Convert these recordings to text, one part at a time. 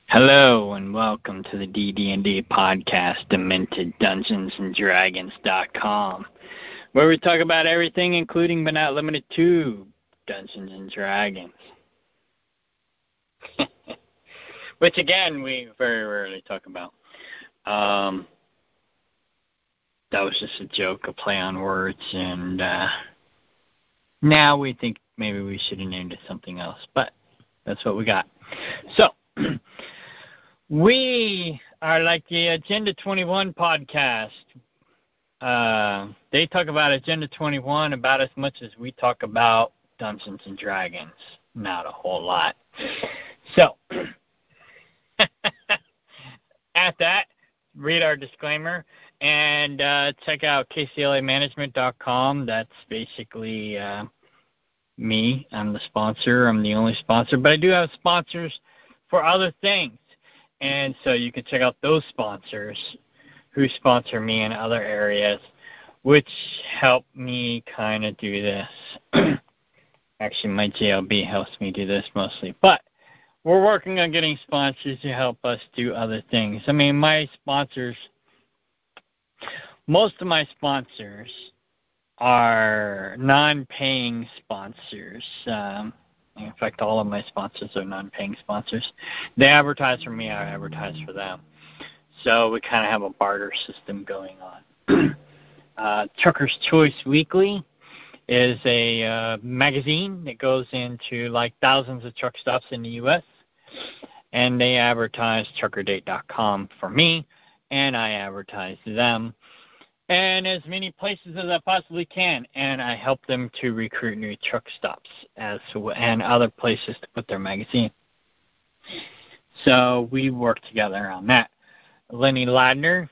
Hello and welcome to the DD&D podcast, DementedDungeonsandDragons.com, where we talk about everything, including but not limited to Dungeons and Dragons. Which, again, we very rarely talk about. That was just a joke, a play on words, and now we think maybe we should have named it something else, but that's what we got. So, we are like the Agenda 21 podcast. They talk about Agenda 21 about as much as we talk about Dungeons and Dragons. Not a whole lot. So, at that, read our disclaimer and check out KCLAmanagement.com. That's basically me. I'm the sponsor. I'm the only sponsor. But I do have sponsors for other things. And so you can check out those sponsors who sponsor me in other areas, which help me kind of do this. Actually, my JLB helps me do this mostly. But we're working on getting sponsors to help us do other things. I mean, most of my sponsors are non-paying sponsors. In fact, all of my sponsors are non-paying sponsors. They advertise for me, I advertise for them. So we kind of have a barter system going on. Trucker's Choice Weekly is a magazine that goes into like thousands of truck stops in the U.S., and they advertise truckerdate.com for me, and I advertise them. And as many places as I possibly can, and I help them to recruit new truck stops and other places to put their magazine. So we work together on that. Lenny Ladner,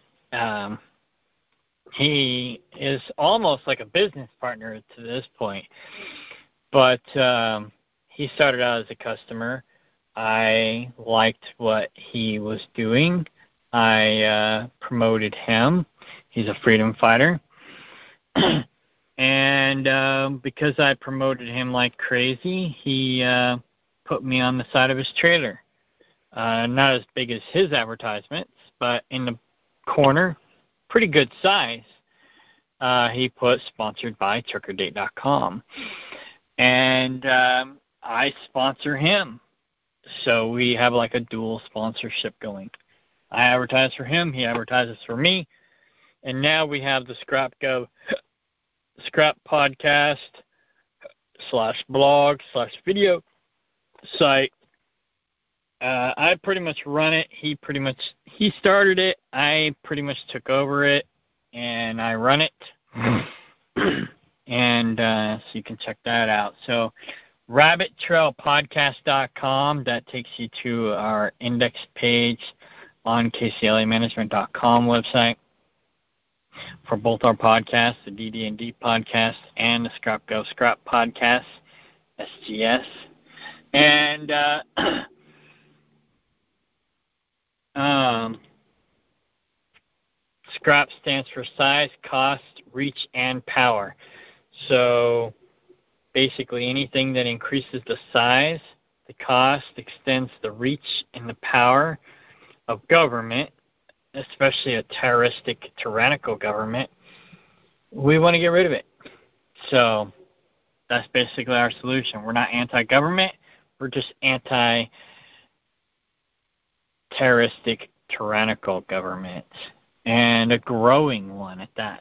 he is almost like a business partner to this point, but he started out as a customer. I liked what he was doing. I promoted him. He's a freedom fighter. And because I promoted him like crazy, he put me on the side of his trailer. Not as big as his advertisements, but in the corner, pretty good size. He put sponsored by truckerdate.com. And I sponsor him. So we have like a dual sponsorship going. I advertise for him, he advertises for me, and now we have the Scrap Podcast /blog/video site. I pretty much run it. He started it. I pretty much took over it, and I run it. And so you can check that out. So rabbittrailpodcast.com, that takes you to our index page on KCLAmanagement.com website for both our podcasts, the DD&D podcast and the Scrap Go Scrap podcast, SGS. And Scrap stands for size, cost, reach, and power. So basically anything that increases the size, the cost, extends the reach, and the power of government, especially a terroristic, tyrannical government, we want to get rid of it. So that's basically our solution. We're not anti-government. We're just anti-terroristic, tyrannical government, and a growing one at that.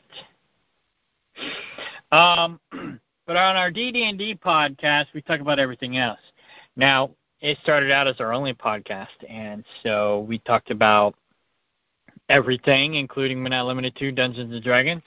But on our DD&D podcast, we talk about everything else. Now, it started out as our only podcast, and so we talked about everything, including but not limited to Dungeons and Dragons,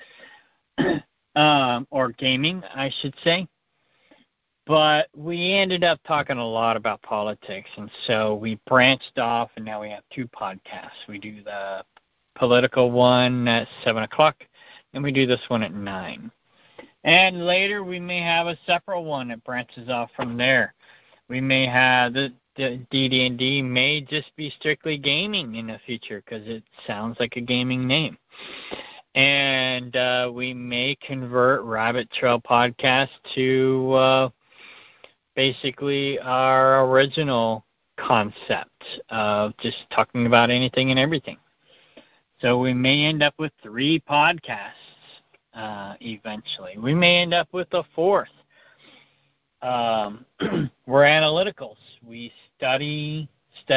or gaming, I should say. But we ended up talking a lot about politics, and so we branched off, and now we have two podcasts. We do the political one at 7 o'clock, and we do this one at 9. And later we may have a separate one that branches off from there. We may have the DD&D may just be strictly gaming in the future because it sounds like a gaming name. And we may convert Rabbit Trail Podcast to basically our original concept of just talking about anything and everything. So we may end up with 3 podcasts eventually. We may end up with a 4th. We're analyticals. We study.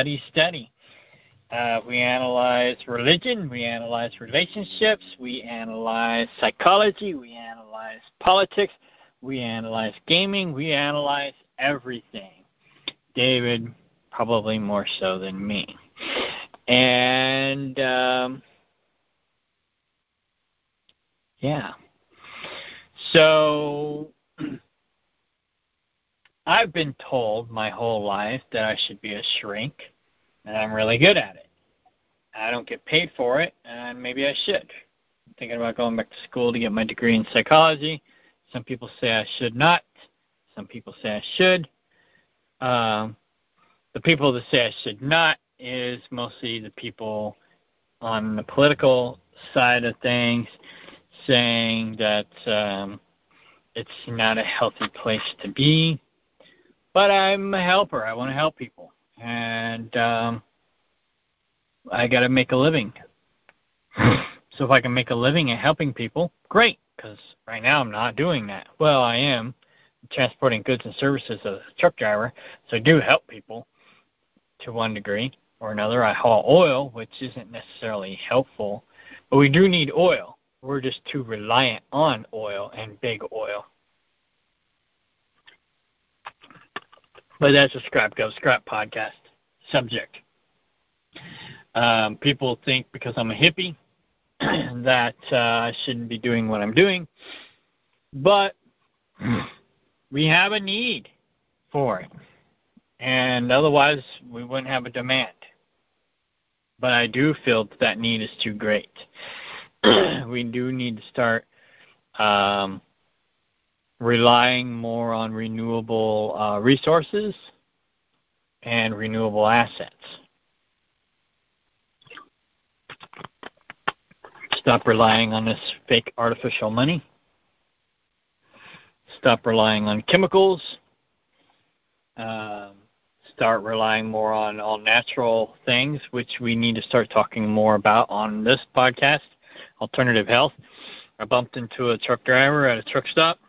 We analyze religion. We analyze relationships. We analyze psychology. We analyze politics. We analyze gaming. We analyze everything. David, probably more so than me. And, yeah. So I've been told my whole life that I should be a shrink, and I'm really good at it. I don't get paid for it, and maybe I should. I'm thinking about going back to school to get my degree in psychology. Some people say I should not. Some people say I should. The people that say I should not is mostly the people on the political side of things, saying that it's not a healthy place to be. But I'm a helper. I want to help people. And I got to make a living. So if I can make a living at helping people, great, because right now I'm not doing that. Well, I am transporting goods and services as a truck driver, so I do help people to one degree or another. I haul oil, which isn't necessarily helpful, but we do need oil. We're just too reliant on oil and big oil. But that's a Scrap Gov Scrap podcast subject. People think because I'm a hippie that I shouldn't be doing what I'm doing. But we have a need for it. And otherwise, we wouldn't have a demand. But I do feel that need is too great. We do need to start relying more on renewable resources and renewable assets. Stop relying on this fake artificial money. Stop relying on chemicals. Start relying more on all natural things, which we need to start talking more about on this podcast, Alternative Health. I bumped into a truck driver at a truck stop.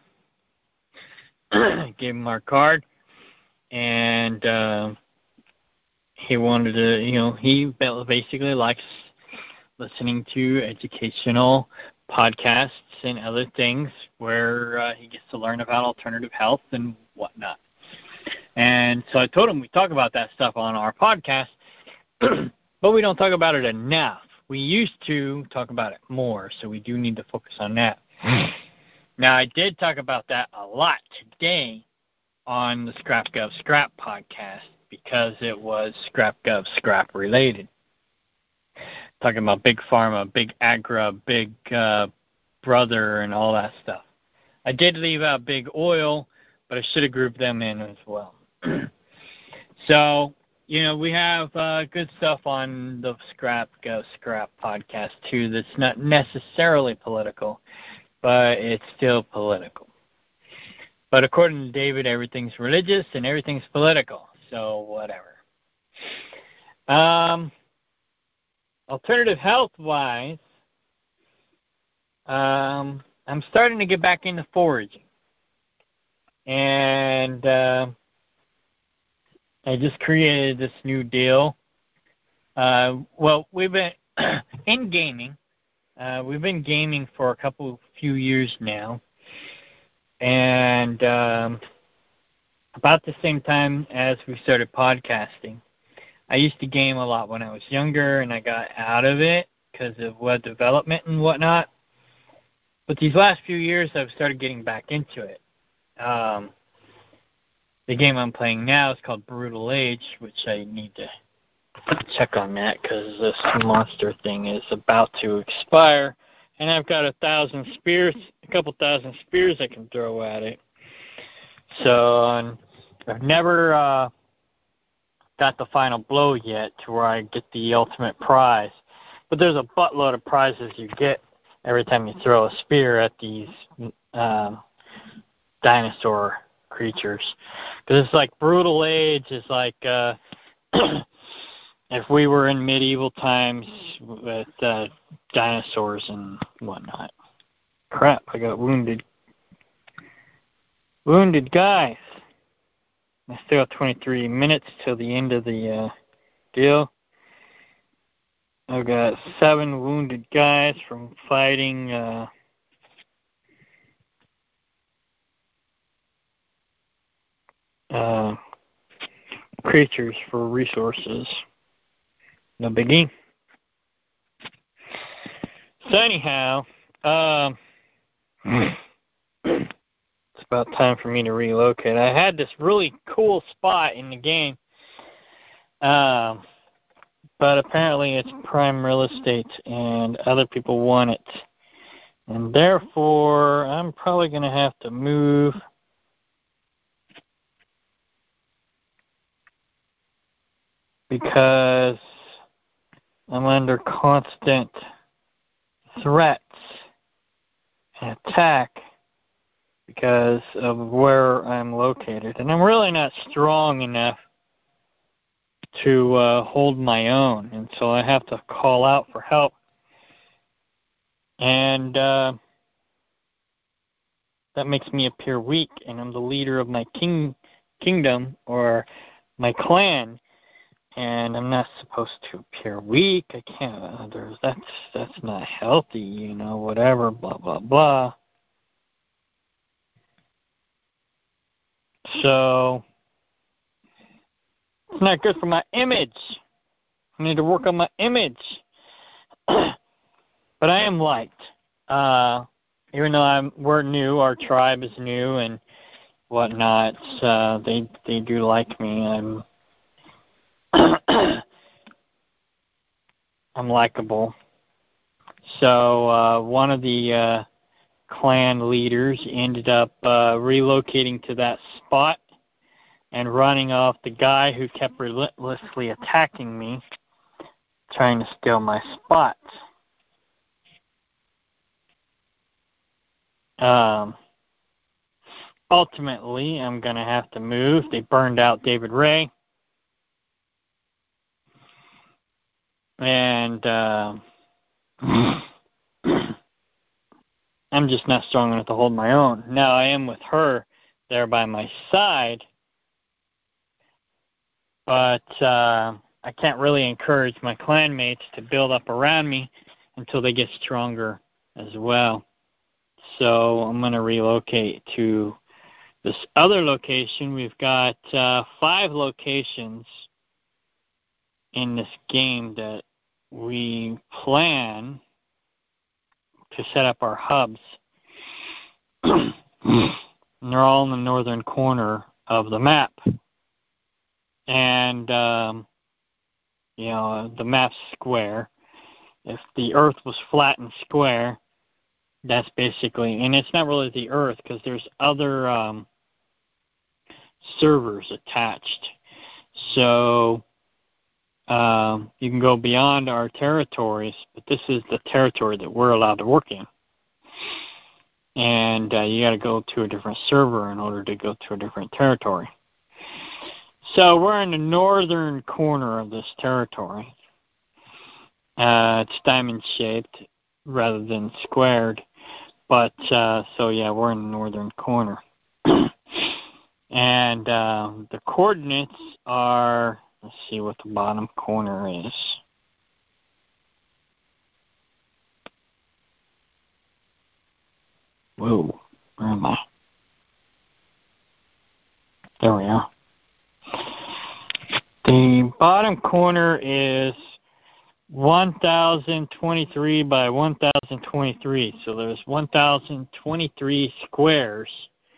Gave him our card, and he wanted to, he basically likes listening to educational podcasts and other things where he gets to learn about alternative health and whatnot. And so I told him we talk about that stuff on our podcast, but we don't talk about it enough. We used to talk about it more, so we do need to focus on that. Now, I did talk about that a lot today on the Scrap Gov Scrap podcast because it was Scrap Gov Scrap related. Talking about Big Pharma, Big Agra, Big Brother, and all that stuff. I did leave out Big Oil, but I should have grouped them in as well. So, we have good stuff on the Scrap Gov Scrap podcast, too, that's not necessarily political, but it's still political. But according to David, everything's religious and everything's political, so whatever. Alternative health-wise, I'm starting to get back into foraging. And I just created this new deal. We've been in gaming. We've been gaming for few years now. And about the same time as we started podcasting. I used to game a lot when I was younger, and I got out of it because of web development and whatnot. But these last few years, I've started getting back into it. The game I'm playing now is called Brutal Age, which I need to check on that because this monster thing is about to expire. And I've got 1,000 spears, a couple thousand spears I can throw at it. So I've never got the final blow yet to where I get the ultimate prize. But there's a buttload of prizes you get every time you throw a spear at these dinosaur creatures. Because it's like Brutal Age is like if we were in medieval times with dinosaurs and whatnot. Crap, I got wounded. Wounded guys. I still have 23 minutes till the end of the deal. I've got 7 wounded guys from fighting creatures for resources. No biggie. So anyhow, it's about time for me to relocate. I had this really cool spot in the game, but apparently it's prime real estate and other people want it. And therefore, I'm probably going to have to move because I'm under constant threats and attack because of where I'm located. And I'm really not strong enough to hold my own, and so I have to call out for help. And that makes me appear weak, and I'm the leader of my kingdom or my clan, and I'm not supposed to appear weak. I can't. That's not healthy, whatever, blah, blah, blah. So it's not good for my image. I need to work on my image. But I am liked. Even though we're new, our tribe is new and whatnot. They do like me. I'm likable. So one of the clan leaders ended up relocating to that spot and running off the guy who kept relentlessly attacking me, trying to steal my spot. Ultimately, I'm going to have to move. They burned out David Ray. And I'm just not strong enough to hold my own. Now, I am with her there by my side, but I can't really encourage my clanmates to build up around me until they get stronger as well. So I'm going to relocate to this other location. We've got 5 locations in this game that we plan to set up our hubs. And they're all in the northern corner of the map. And, the map's square. If the Earth was flat and square, that's basically, and it's not really the Earth because there's other servers attached. So you can go beyond our territories, but this is the territory that we're allowed to work in. And you got to go to a different server in order to go to a different territory. So we're in the northern corner of this territory. It's diamond-shaped rather than squared. But, we're in the northern corner. And the coordinates are, let's see what the bottom corner is. Whoa, where am I? There we are. The bottom corner is 1,023 by 1,023. So there's 1,023 squares.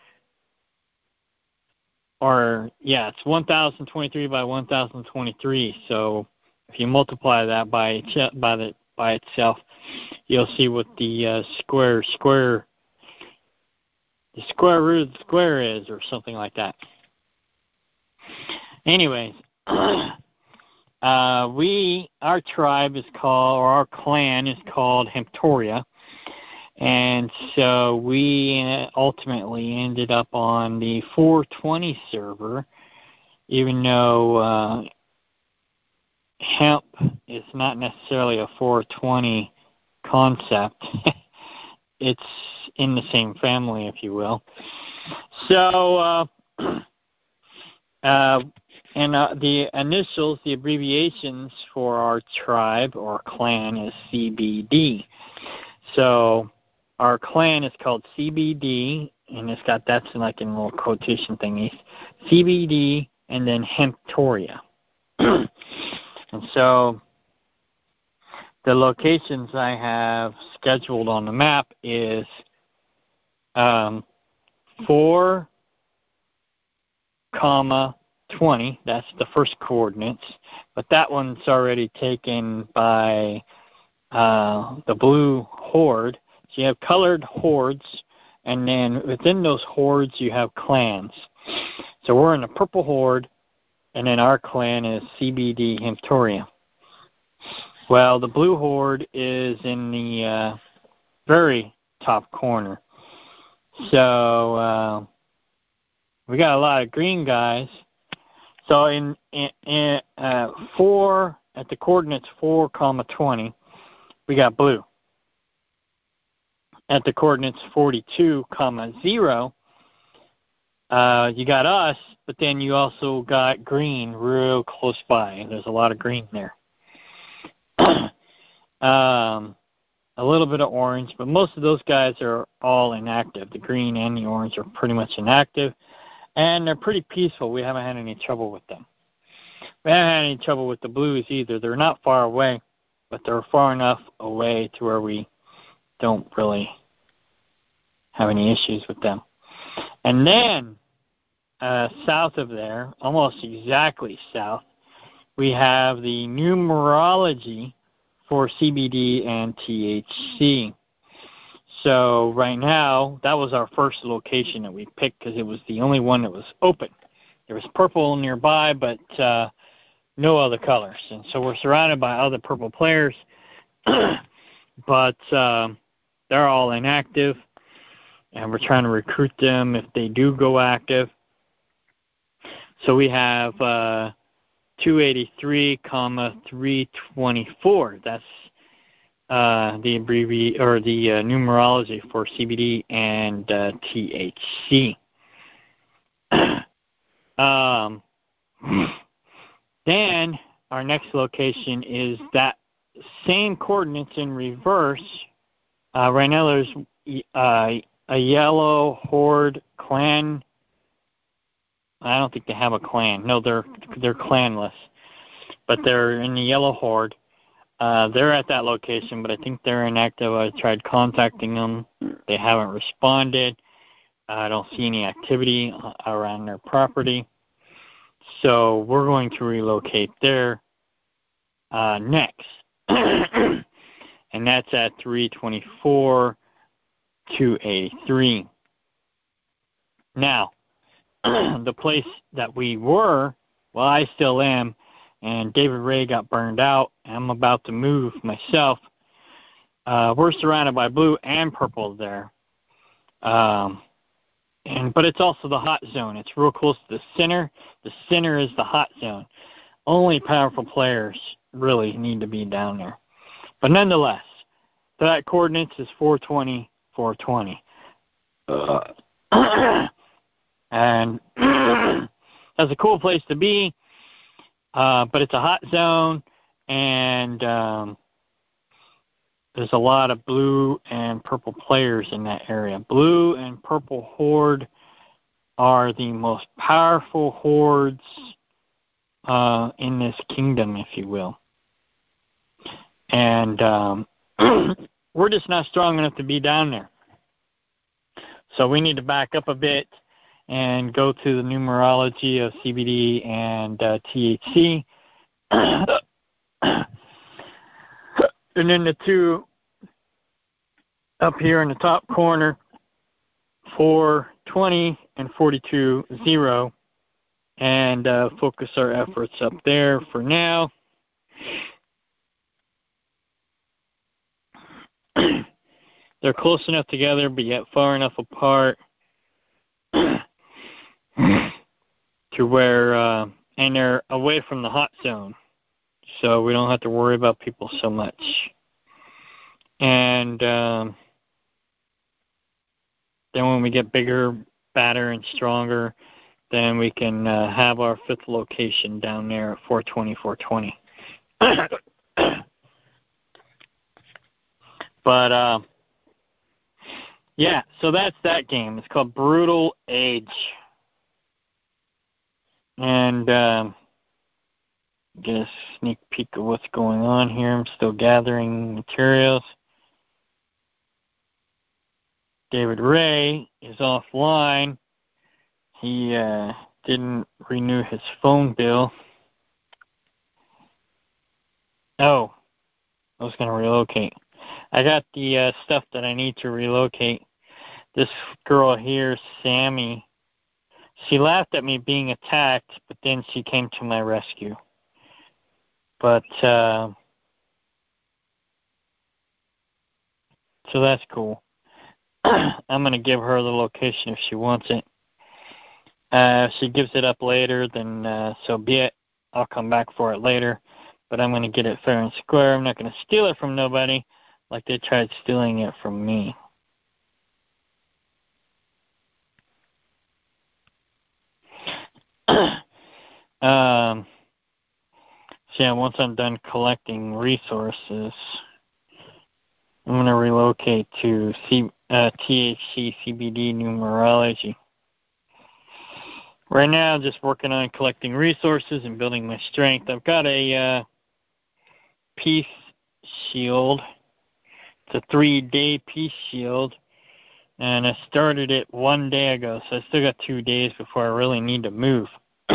It's 1,023 by 1,023. So if you multiply that by itself, you'll see what the square root of the square is, or something like that. Anyways, our tribe is called, or our clan is called Hemptoria, and so we ultimately ended up on the 420 server, even though hemp is not necessarily a 420 concept. It's in the same family, if you will. So, the initials, the abbreviations for our tribe or clan is CBD. So our clan is called CBD, and it's got that's like in little quotation thingies. CBD and then Hemptoria. And so the locations I have scheduled on the map is 4, 20. That's the first coordinates, but that one's already taken by the blue horde. So you have colored hordes, and then within those hordes you have clans. So we're in the purple horde, and then our clan is CBD Hemptoria. Well, the blue horde is in the very top corner. So we got a lot of green guys. So in 4 at the coordinates 4, 20, we got blue. At the coordinates 42, 0, you got us, but then you also got green real close by. There's a lot of green there. A little bit of orange, but most of those guys are all inactive. The green and the orange are pretty much inactive, and they're pretty peaceful. We haven't had any trouble with them. We haven't had any trouble with the blues either. They're not far away, but they're far enough away to where we don't really have any issues with them. And then south of there, almost exactly south, we have the numerology for CBD and THC. So right now, that was our first location that we picked because it was the only one that was open. There was purple nearby, but no other colors. And so we're surrounded by other purple players, but they're all inactive, and we're trying to recruit them if they do go active. So we have 283, 324. That's the numerology for CBD and THC. Then our next location is that same coordinates in reverse. Right now there's a yellow horde clan. I don't think they have a clan. No, they're clanless, but they're in the yellow horde. They're at that location, but I think they're inactive. I tried contacting them. They haven't responded. I don't see any activity around their property. So we're going to relocate there next. And that's at 324, 283. Now, the place that we were, well, I still am, and David Ray got burned out. I'm about to move myself. We're surrounded by blue and purple there. But it's also the hot zone. It's real close to the center. The center is the hot zone. Only powerful players really need to be down there. But nonetheless, that coordinates is 420, 420. And that's a cool place to be, but it's a hot zone, and there's a lot of blue and purple players in that area. Blue and purple horde are the most powerful hordes in this kingdom, if you will. And we're just not strong enough to be down there. So we need to back up a bit and go to the numerology of CBD and THC. And then the two up here in the top corner, 420 and 42.0, and focus our efforts up there for now. They're close enough together, but yet far enough apart to where, and they're away from the hot zone. so we don't have to worry about people so much. And then when we get bigger, badder, and stronger, then we can have our 5th location down there at 420. But, yeah, so that's that game. It's called Brutal Age. And get a sneak peek of what's going on here. I'm still gathering materials. David Ray is offline. He didn't renew his phone bill. Oh, I was going to relocate. I got the stuff that I need to relocate. This girl here, Sammy, she laughed at me being attacked, but then she came to my rescue. But, so that's cool. I'm going to give her the location if she wants it. If she gives it up later, then so be it. I'll come back for it later. But I'm going to get it fair and square. I'm not going to steal it from nobody like they tried stealing it from me. So yeah, once I'm done collecting resources, I'm going to relocate to THC CBD numerology. Right now, I'm just working on collecting resources and building my strength. I've got a peace shield. It's a 3-day peace shield, and I started it 1 day ago, so I still got 2 days before I really need to move.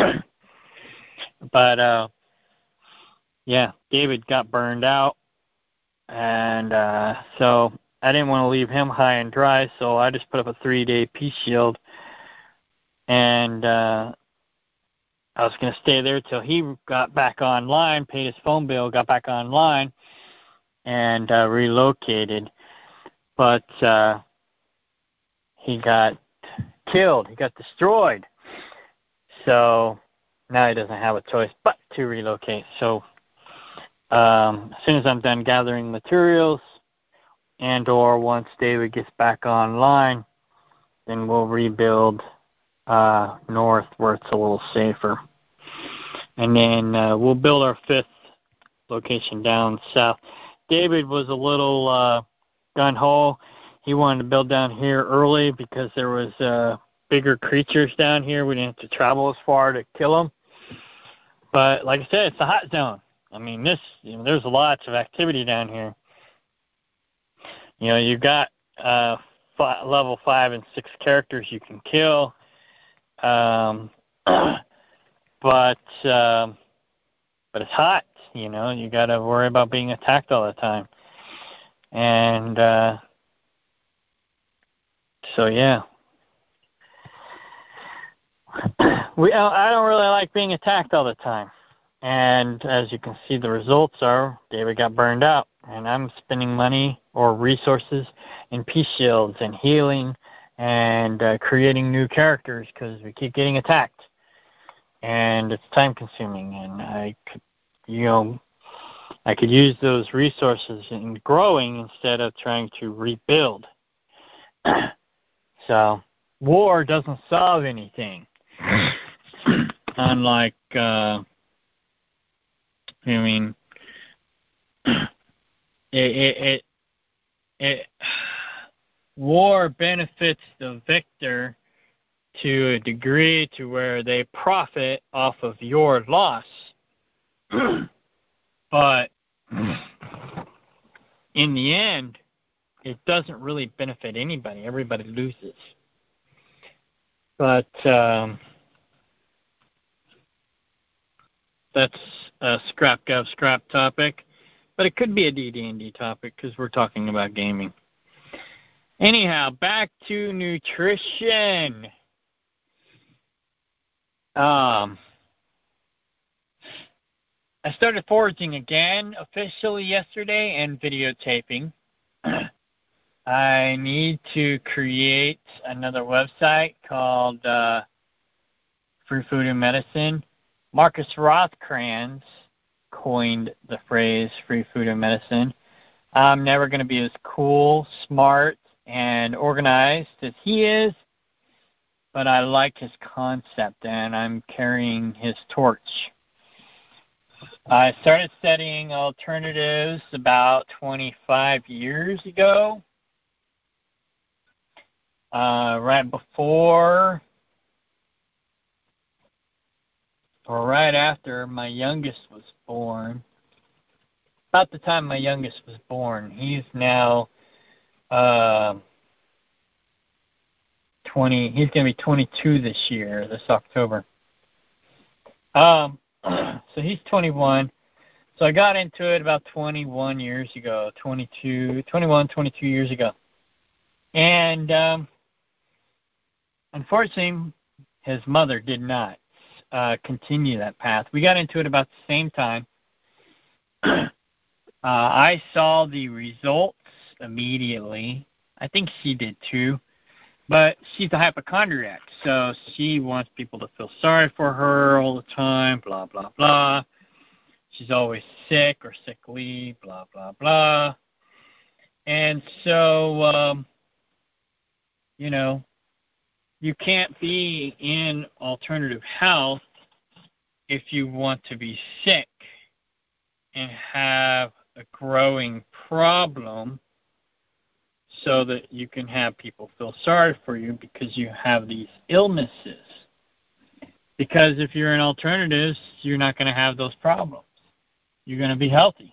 But yeah, David got burned out, and so I didn't want to leave him high and dry, so I just put up a 3-day peace shield, and I was going to stay there till he got back online, paid his phone bill, got back online, and relocated. But he got killed. He got destroyed. So now he doesn't have a choice but to relocate. So as soon as I'm done gathering materials and or once David gets back online, then we'll rebuild north where it's a little safer. And then we'll build our 5th location down south. David was a little gun-ho. He wanted to build down here early because there was bigger creatures down here. We didn't have to travel as far to kill them. But like I said, it's a hot zone. I mean, there's lots of activity down here. You've got level 5 and 6 characters you can kill. But it's hot. You got to worry about being attacked all the time. And so yeah. I don't really like being attacked all the time. And as you can see, the results are David got burned out. And I'm spending money or resources in peace shields and healing and creating new characters because we keep getting attacked. And it's time consuming. And I could use those resources in growing instead of trying to rebuild. So war doesn't solve anything. Unlike, war benefits the victor to a degree to where they profit off of your loss. But in the end, it doesn't really benefit anybody. Everybody loses. But that's a scrap topic. But it could be a DD&D topic because we're talking about gaming. Anyhow, back to nutrition. I started foraging again officially yesterday and videotaping. I need to create another website called Free Food and Medicine. Marcus Rothkranz coined the phrase free food and medicine. I'm never going to be as cool, smart, and organized as he is, but I like his concept, and I'm carrying his torch. I started studying alternatives about 25 years ago, right before or right after my youngest was born. About the time my youngest was born. He's now 20. He's going to be 22 this year, this October. So he's 21. So I got into it about 21 years ago, 22 years ago. And unfortunately, his mother did not continue that path. We got into it about the same time. I saw the results immediately. I think she did too. But she's a hypochondriac, so she wants people to feel sorry for her all the time, blah, blah, blah. She's always sick or sickly, blah, blah, blah. And so, you can't be in alternative health if you want to be sick and have a growing problem so that you can have people feel sorry for you because you have these illnesses. Because if you're in alternatives, you're not going to have those problems. You're going to be healthy.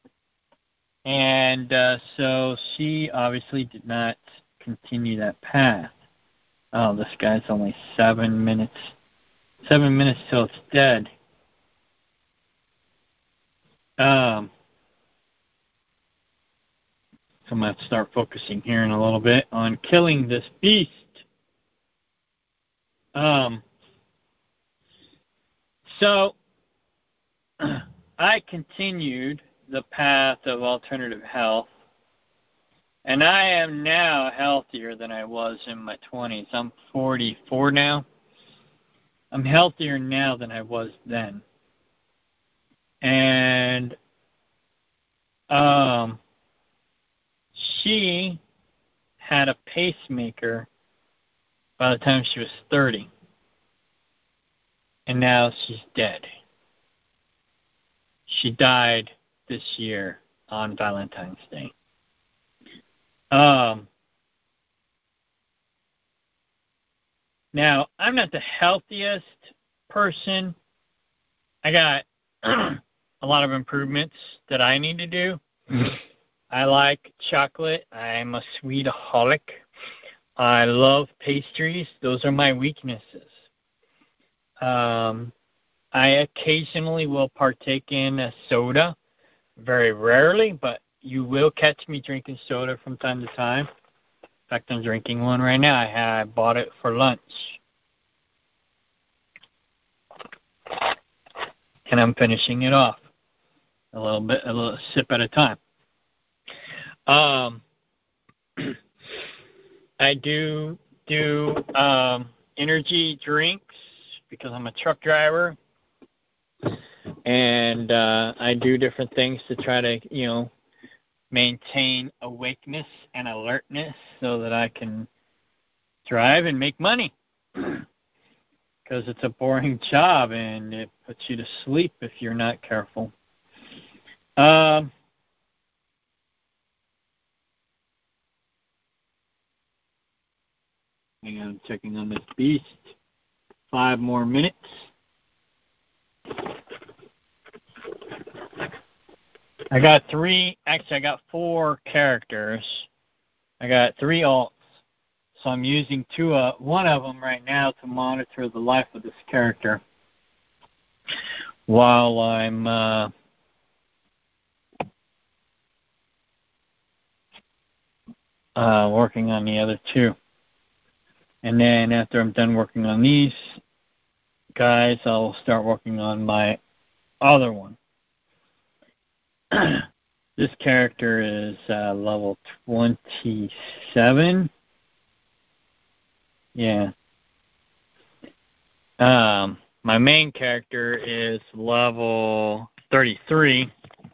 And so she obviously did not continue that path. Oh, this guy's only 7 minutes. 7 minutes till it's dead. So I'm going to have to start focusing here in a little bit on killing this beast. So I continued the path of alternative health, and I am now healthier than I was in my 20s. I'm 44 now. I'm healthier now than I was then. And she had a pacemaker by the time she was 30. And now she's dead. She died this year on Valentine's Day. Now, I'm not the healthiest person. I got a lot of improvements that I need to do. I like chocolate. I'm a sweetaholic. I love pastries. Those are my weaknesses. I occasionally will partake in a soda, very rarely, but you will catch me drinking soda from time to time. In fact, I'm drinking one right now. I bought it for lunch. And I'm finishing it off a little sip at a time. I do energy drinks because I'm a truck driver, and I do different things to try to, maintain awakeness and alertness so that I can drive and make money. Because it's a boring job and it puts you to sleep if you're not careful. Hang on, I'm checking on this beast. 5 more minutes. I got 4 characters. I got 3 alts. So I'm using one of them right now to monitor the life of this character while I'm working on the other 2. And then after I'm done working on these guys, I'll start working on my other one. This character is level 27. Yeah. My main character is level 33.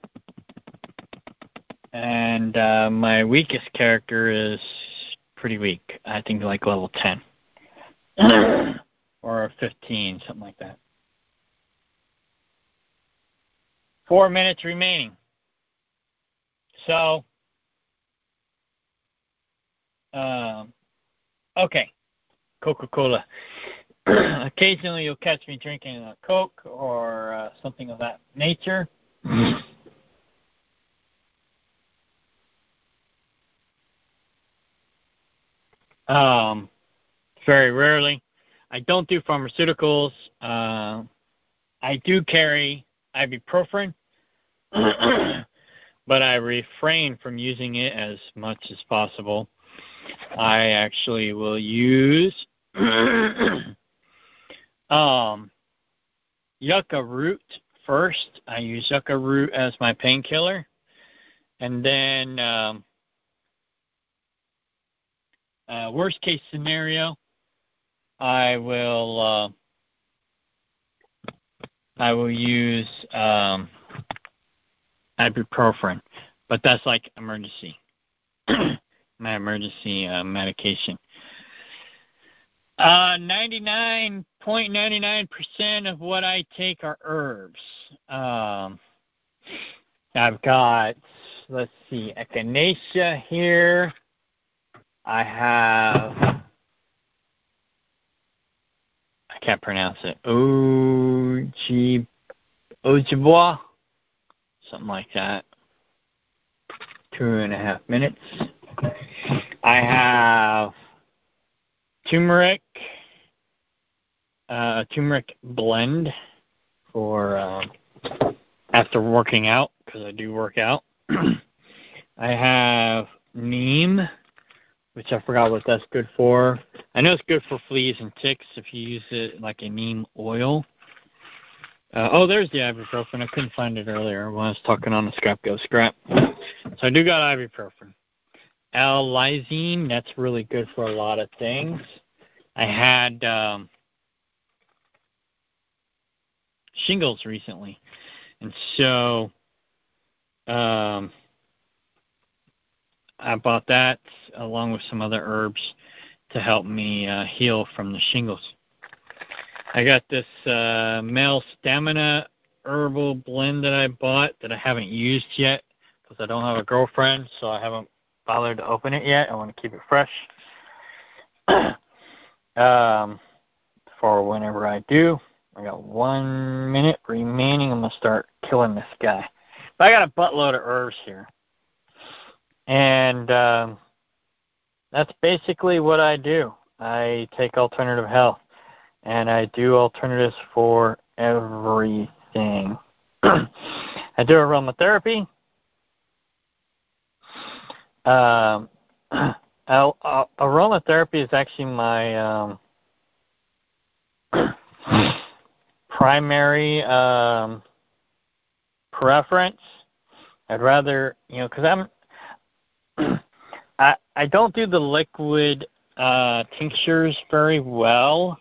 And my weakest character is pretty weak. I think like level 10. Or 15, something like that. 4 minutes remaining. So, okay, Coca-Cola. Occasionally you'll catch me drinking a Coke or something of that nature. Very rarely. I don't do pharmaceuticals. I do carry ibuprofen, but I refrain from using it as much as possible. I actually will use yucca root first. I use yucca root as my painkiller, and then worst case scenario, I will use ibuprofen, but that's like emergency, my emergency medication. 99.99% of what I take are herbs. I've got, let's see, echinacea here. I have, I can't pronounce it, Ojibwa, something like that. 2.5 minutes. I have turmeric, turmeric blend for after working out, because I do work out. I have neem, which I forgot what that's good for. I know it's good for fleas and ticks if you use it like a neem oil. Oh, there's the ibuprofen. I couldn't find it earlier when I was talking on the Scrap Go Scrap. So I do got ibuprofen. L-lysine, that's really good for a lot of things. I had shingles recently, and so I bought that along with some other herbs to help me heal from the shingles. I got this male stamina herbal blend that I bought that I haven't used yet because I don't have a girlfriend, so I haven't bothered to open it yet. I want to keep it fresh for whenever I do. I got 1 minute remaining. I'm going to start killing this guy. But I got a buttload of herbs here. And that's basically what I do. I take alternative health. And I do alternatives for everything. I do aromatherapy. Aromatherapy is actually my primary preference. I'd rather, because I don't do the liquid tinctures very well.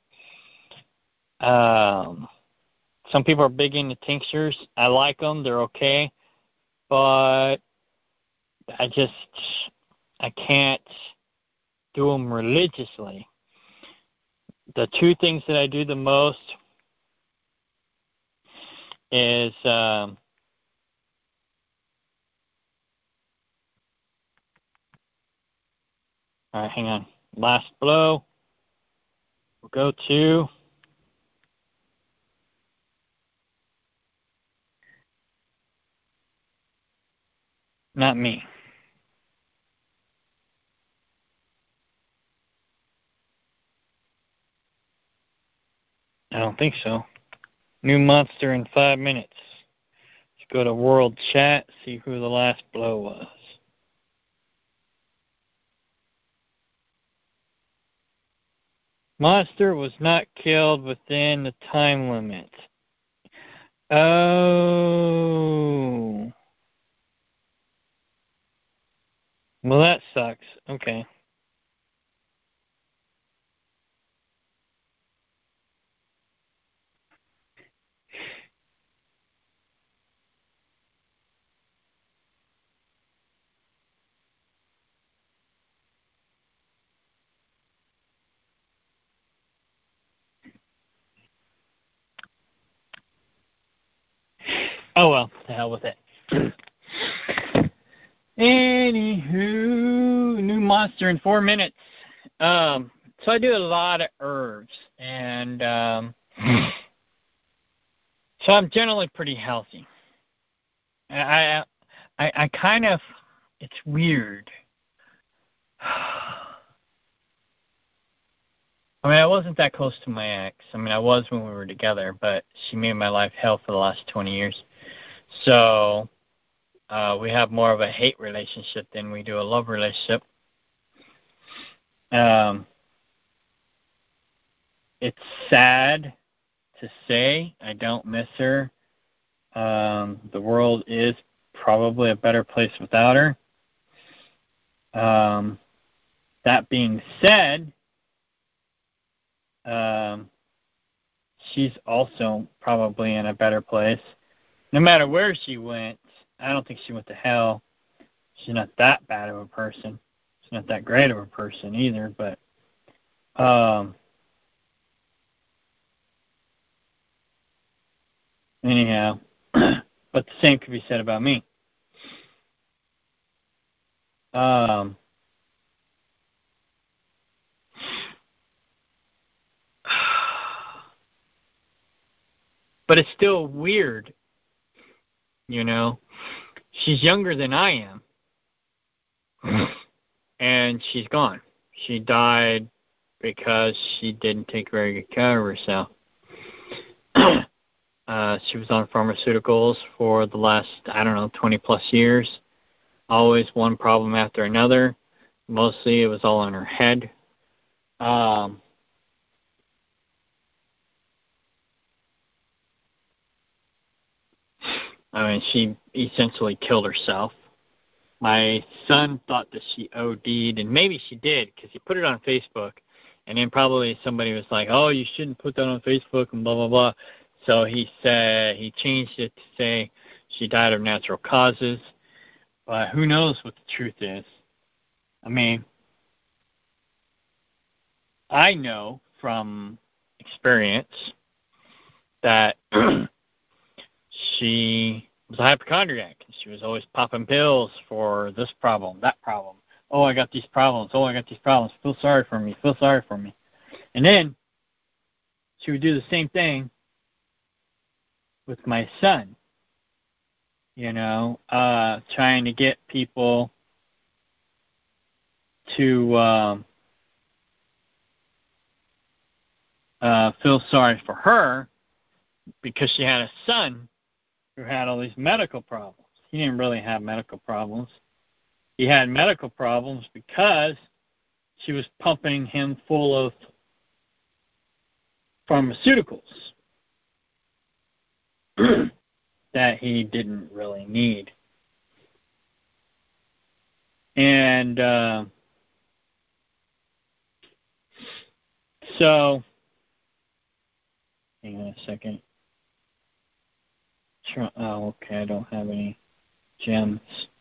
Some people are big into tinctures. I like them. They're okay. But I can't do them religiously. The two things that I do the most is all right, hang on. Last blow. We'll go to not me. I don't think so. New monster in 5 minutes. Let's go to world chat, see who the last blow was. Monster was not killed within the time limit. Oh. Well, that sucks. Okay. Oh well, to hell with it. Anywho, new monster in 4 minutes. So I do a lot of herbs, and so I'm generally pretty healthy. I kind of, it's weird. I mean, I wasn't that close to my ex. I mean, I was when we were together, but she made my life hell for the last 20 years. So we have more of a hate relationship than we do a love relationship. It's sad to say I don't miss her. The world is probably a better place without her. That being said, she's also probably in a better place. No matter where she went, I don't think she went to hell. She's not that bad of a person. She's not that great of a person either, but anyhow, but the same could be said about me. But it's still weird, you know. She's younger than I am, and she's gone. She died because she didn't take very good care of herself. She was on pharmaceuticals for the last, 20 plus years. Always one problem after another. Mostly it was all in her head. She essentially killed herself. My son thought that she OD'd, and maybe she did, because he put it on Facebook, and then probably somebody was like, oh, you shouldn't put that on Facebook, and blah, blah, blah. So he changed it to say she died of natural causes. But who knows what the truth is? I mean, I know from experience that she was a hypochondriac. She was always popping pills for this problem, that problem. Oh, I got these problems. Oh, I got these problems. Feel sorry for me. Feel sorry for me. And then she would do the same thing with my son, trying to get people to feel sorry for her because she had a son who had all these medical problems. He didn't really have medical problems. He had medical problems because she was pumping him full of pharmaceuticals that he didn't really need. And so, hang on a second. Oh, okay, I don't have any gems.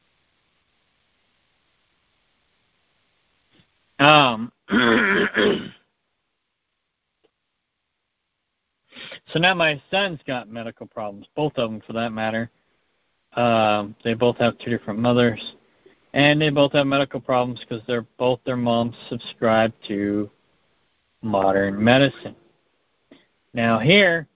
So now my son's got medical problems, both of them for that matter. They both have two different mothers, and they both have medical problems because their moms subscribe to modern medicine. Now here,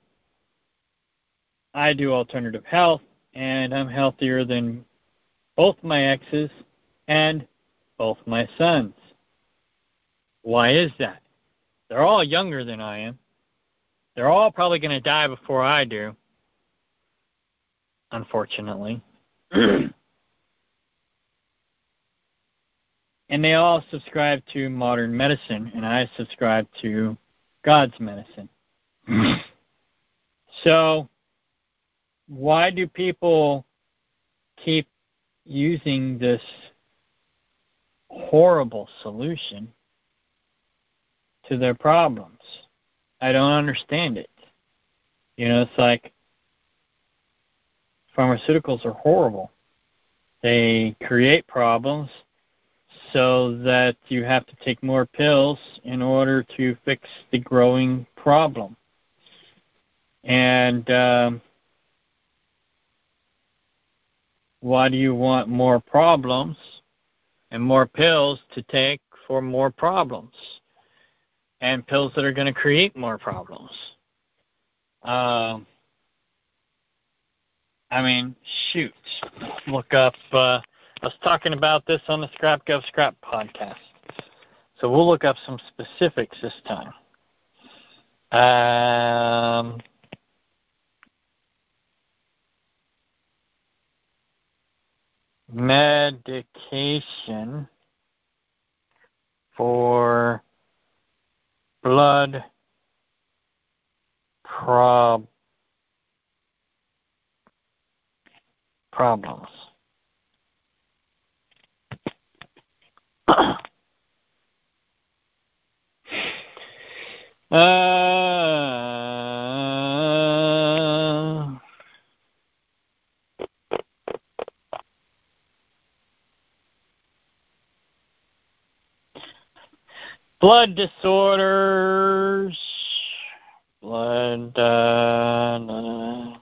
I do alternative health, and I'm healthier than both my exes and both my sons. Why is that? They're all younger than I am. They're all probably going to die before I do, unfortunately. And they all subscribe to modern medicine, and I subscribe to God's medicine. So, why do people keep using this horrible solution to their problems? I don't understand it. It's like pharmaceuticals are horrible. They create problems so that you have to take more pills in order to fix the growing problem. And Why do you want more problems and more pills to take for more problems? And pills that are going to create more problems. I mean, shoot. Look up, I was talking about this on the Scrap Gov Scrap podcast. So we'll look up some specifics this time. Medication for blood problems. Blood disorders. Blood. All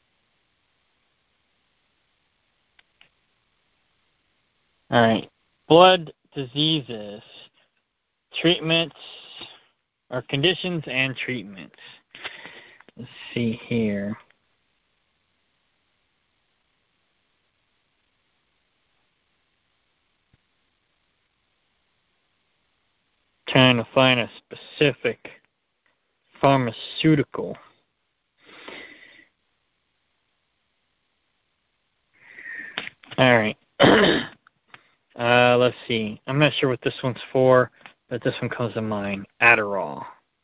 right. Blood diseases. Treatments or conditions and treatments. Let's see here. Trying to find a specific pharmaceutical. All right. Let's see. I'm not sure what this one's for, but this one comes to mind. Adderall.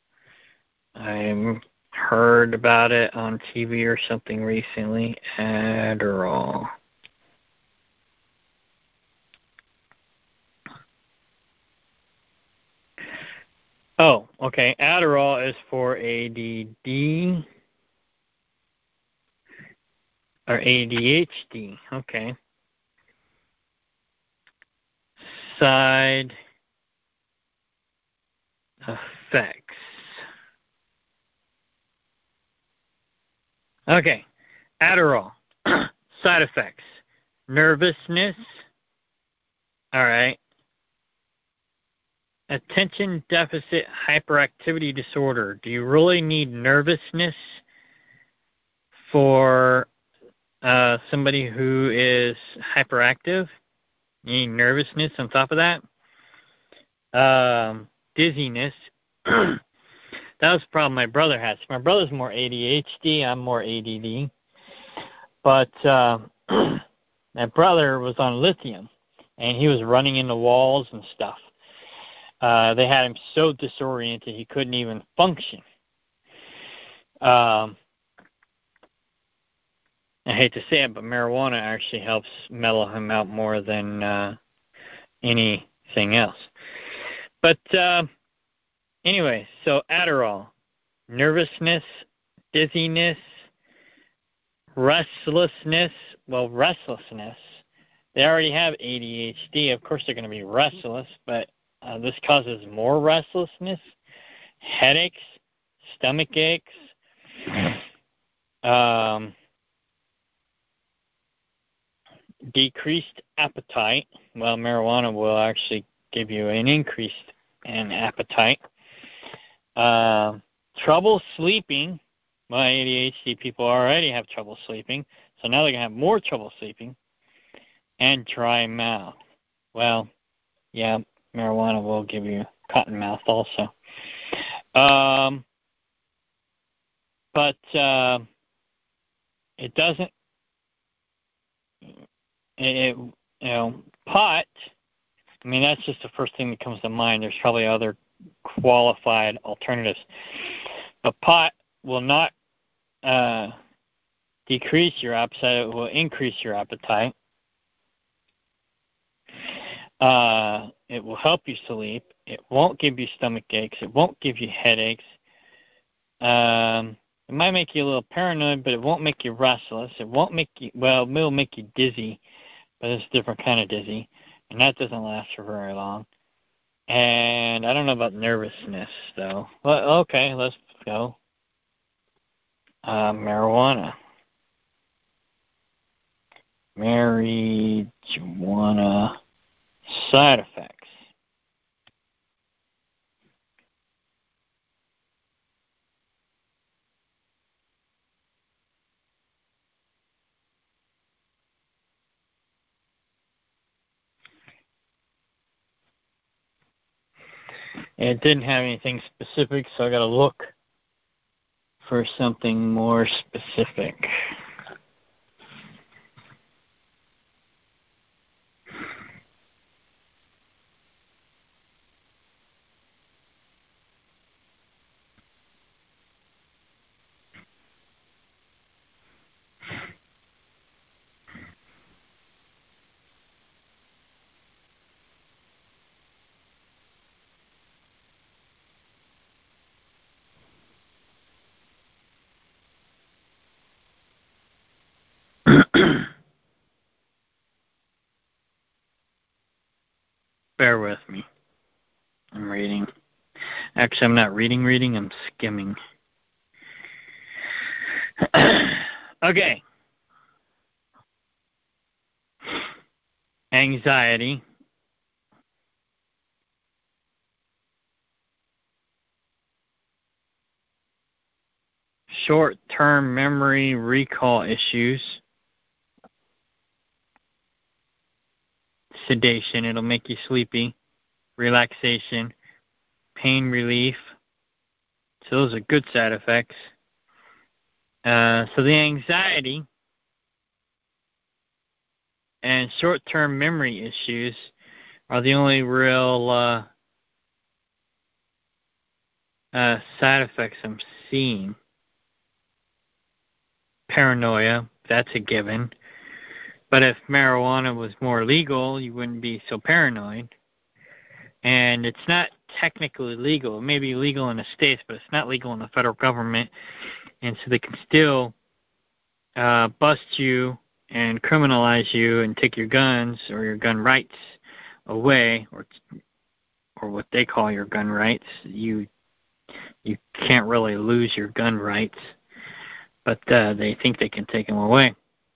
I heard about it on TV or something recently. Adderall. Oh, okay. Adderall is for ADD or ADHD. Okay. Side effects. Okay. Adderall. Side effects. Nervousness. All right. Attention deficit hyperactivity disorder. Do you really need nervousness for somebody who is hyperactive? You need nervousness on top of that? Dizziness. That was the problem my brother has. My brother's more ADHD. I'm more ADD. But my brother was on lithium, and he was running into walls and stuff. They had him so disoriented he couldn't even function. I hate to say it, but marijuana actually helps mellow him out more than anything else. But anyway, so Adderall, nervousness, dizziness, restlessness. Well, restlessness. They already have ADHD. Of course, they're going to be restless, but this causes more restlessness, headaches, stomach aches, decreased appetite. Well, marijuana will actually give you an increase in appetite. Trouble sleeping. Well, ADHD people already have trouble sleeping, so now they're going to have more trouble sleeping. And dry mouth. Well, yeah, marijuana will give you cotton mouth also. But it doesn't. Pot. I mean, that's just the first thing that comes to mind. There's probably other qualified alternatives. But pot will not decrease your appetite. It will increase your appetite. It will help you sleep. It won't give you stomach aches. It won't give you headaches. It might make you a little paranoid, but it won't make you restless. It won't make you, well, it will make you dizzy, but it's a different kind of dizzy, and that doesn't last for very long. And I don't know about nervousness, though. Well, okay, let's go. Marijuana. marijuana side effects. It didn't have anything specific, so I got to look for something more specific. Bear with me. I'm reading. Actually, I'm not reading, I'm skimming. Okay. Anxiety. Short-term memory recall issues. Sedation. It'll make you sleepy. Relaxation. Pain relief. So those are good side effects. So the anxiety and short-term memory issues are the only real side effects I'm seeing. Paranoia, that's a given. But if marijuana was more legal, you wouldn't be so paranoid. And it's not technically legal. It may be legal in the states, but it's not legal in the federal government. And so they can still bust you and criminalize you and take your guns or your gun rights away, or what they call your gun rights. You can't really lose your gun rights, but they think they can take them away.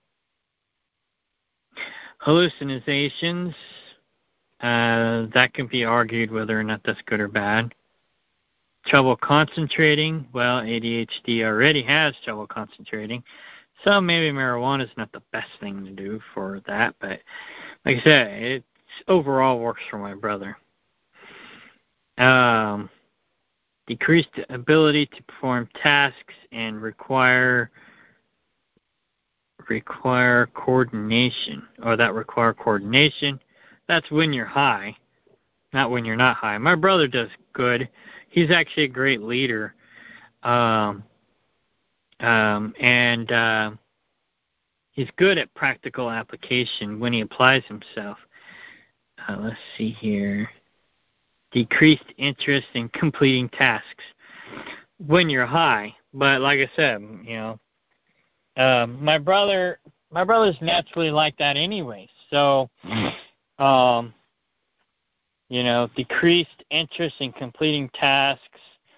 Hallucinations, that can be argued whether or not that's good or bad. Trouble concentrating, well, ADHD already has trouble concentrating, so maybe marijuana is not the best thing to do for that, but like I said, it overall works for my brother. Decreased ability to perform tasks and require coordination, or that require coordination. That's when you're high, not when you're not high. My brother does good. He's actually a great leader. And he's good at practical application when he applies himself. Let's see here. Decreased interest in completing tasks when you're high. But like I said, my brother's naturally like that anyway. So, decreased interest in completing tasks.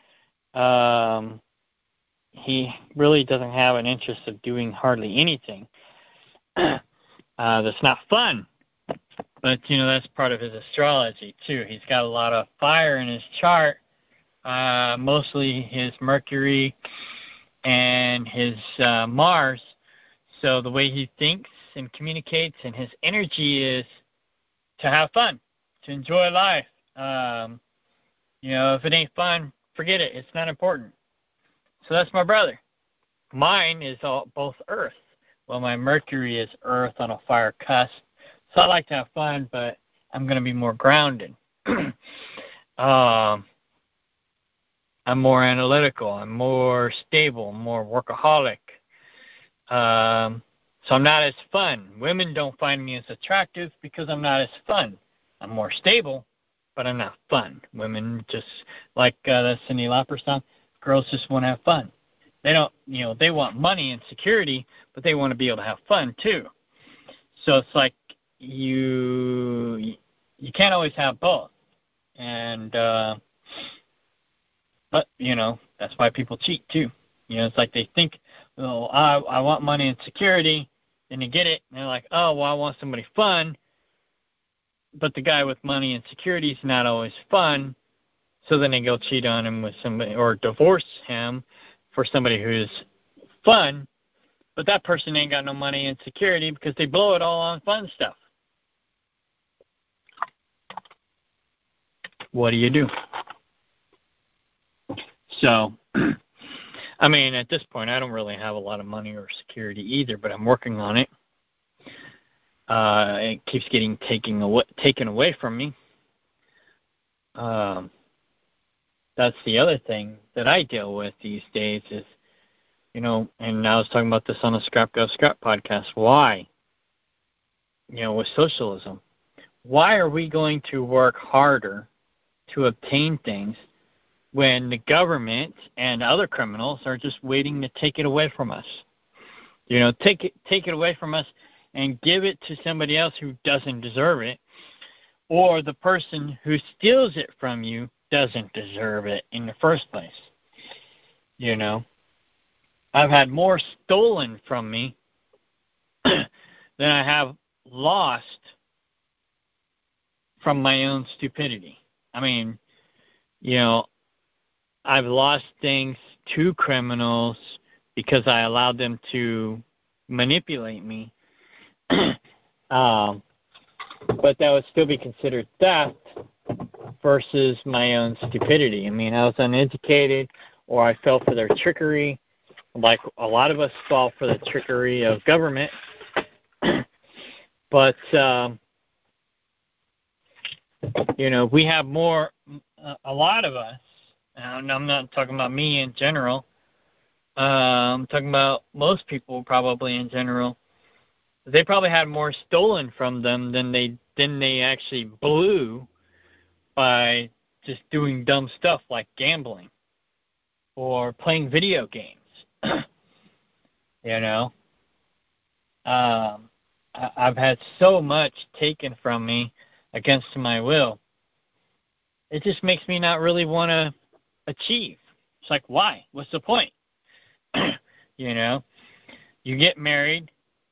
He really doesn't have an interest of doing hardly anything. That's not fun. But, that's part of his astrology, too. He's got a lot of fire in his chart, mostly his Mercury and his Mars. So the way he thinks and communicates and his energy is to have fun, to enjoy life. If it ain't fun, forget it. It's not important. So that's my brother. Mine is both Earth. Well, my Mercury is Earth on a fire cusp. So I like to have fun, but I'm going to be more grounded. I'm more analytical. I'm more stable, more workaholic. So I'm not as fun. Women don't find me as attractive because I'm not as fun. I'm more stable, but I'm not fun. Women just, like the Cyndi Lauper song, girls just want to have fun. They don't, they want money and security, but they want to be able to have fun too. So it's like you can't always have both. And, but, that's why people cheat too. It's like they think, I want money and security. and they get it, and they're like, oh, well, I want somebody fun, but the guy with money and security is not always fun, so then they go cheat on him with somebody or divorce him for somebody who's fun, but that person ain't got no money and security because they blow it all on fun stuff. What do you do? So, I mean, at this point, I don't really have a lot of money or security either, but I'm working on it. It keeps getting taken away from me. That's the other thing that I deal with these days is, and I was talking about this on the Scrap Go Scrap podcast. Why? With socialism, why are we going to work harder to obtain things when the government and other criminals are just waiting to take it away from us? Take it away from us and give it to somebody else who doesn't deserve it, or the person who steals it from you doesn't deserve it in the first place. I've had more stolen from me than I have lost from my own stupidity. I mean, I've lost things to criminals because I allowed them to manipulate me. But that would still be considered theft versus my own stupidity. I mean, I was uneducated, or I fell for their trickery, like a lot of us fall for the trickery of government. But, we have more, a lot of us, and I'm not talking about me in general, I'm talking about most people probably in general. They probably had more stolen from them than they actually blew by just doing dumb stuff like gambling or playing video games. I've had so much taken from me against my will. It just makes me not really want to achieve. It's like, why? What's the point? You get married,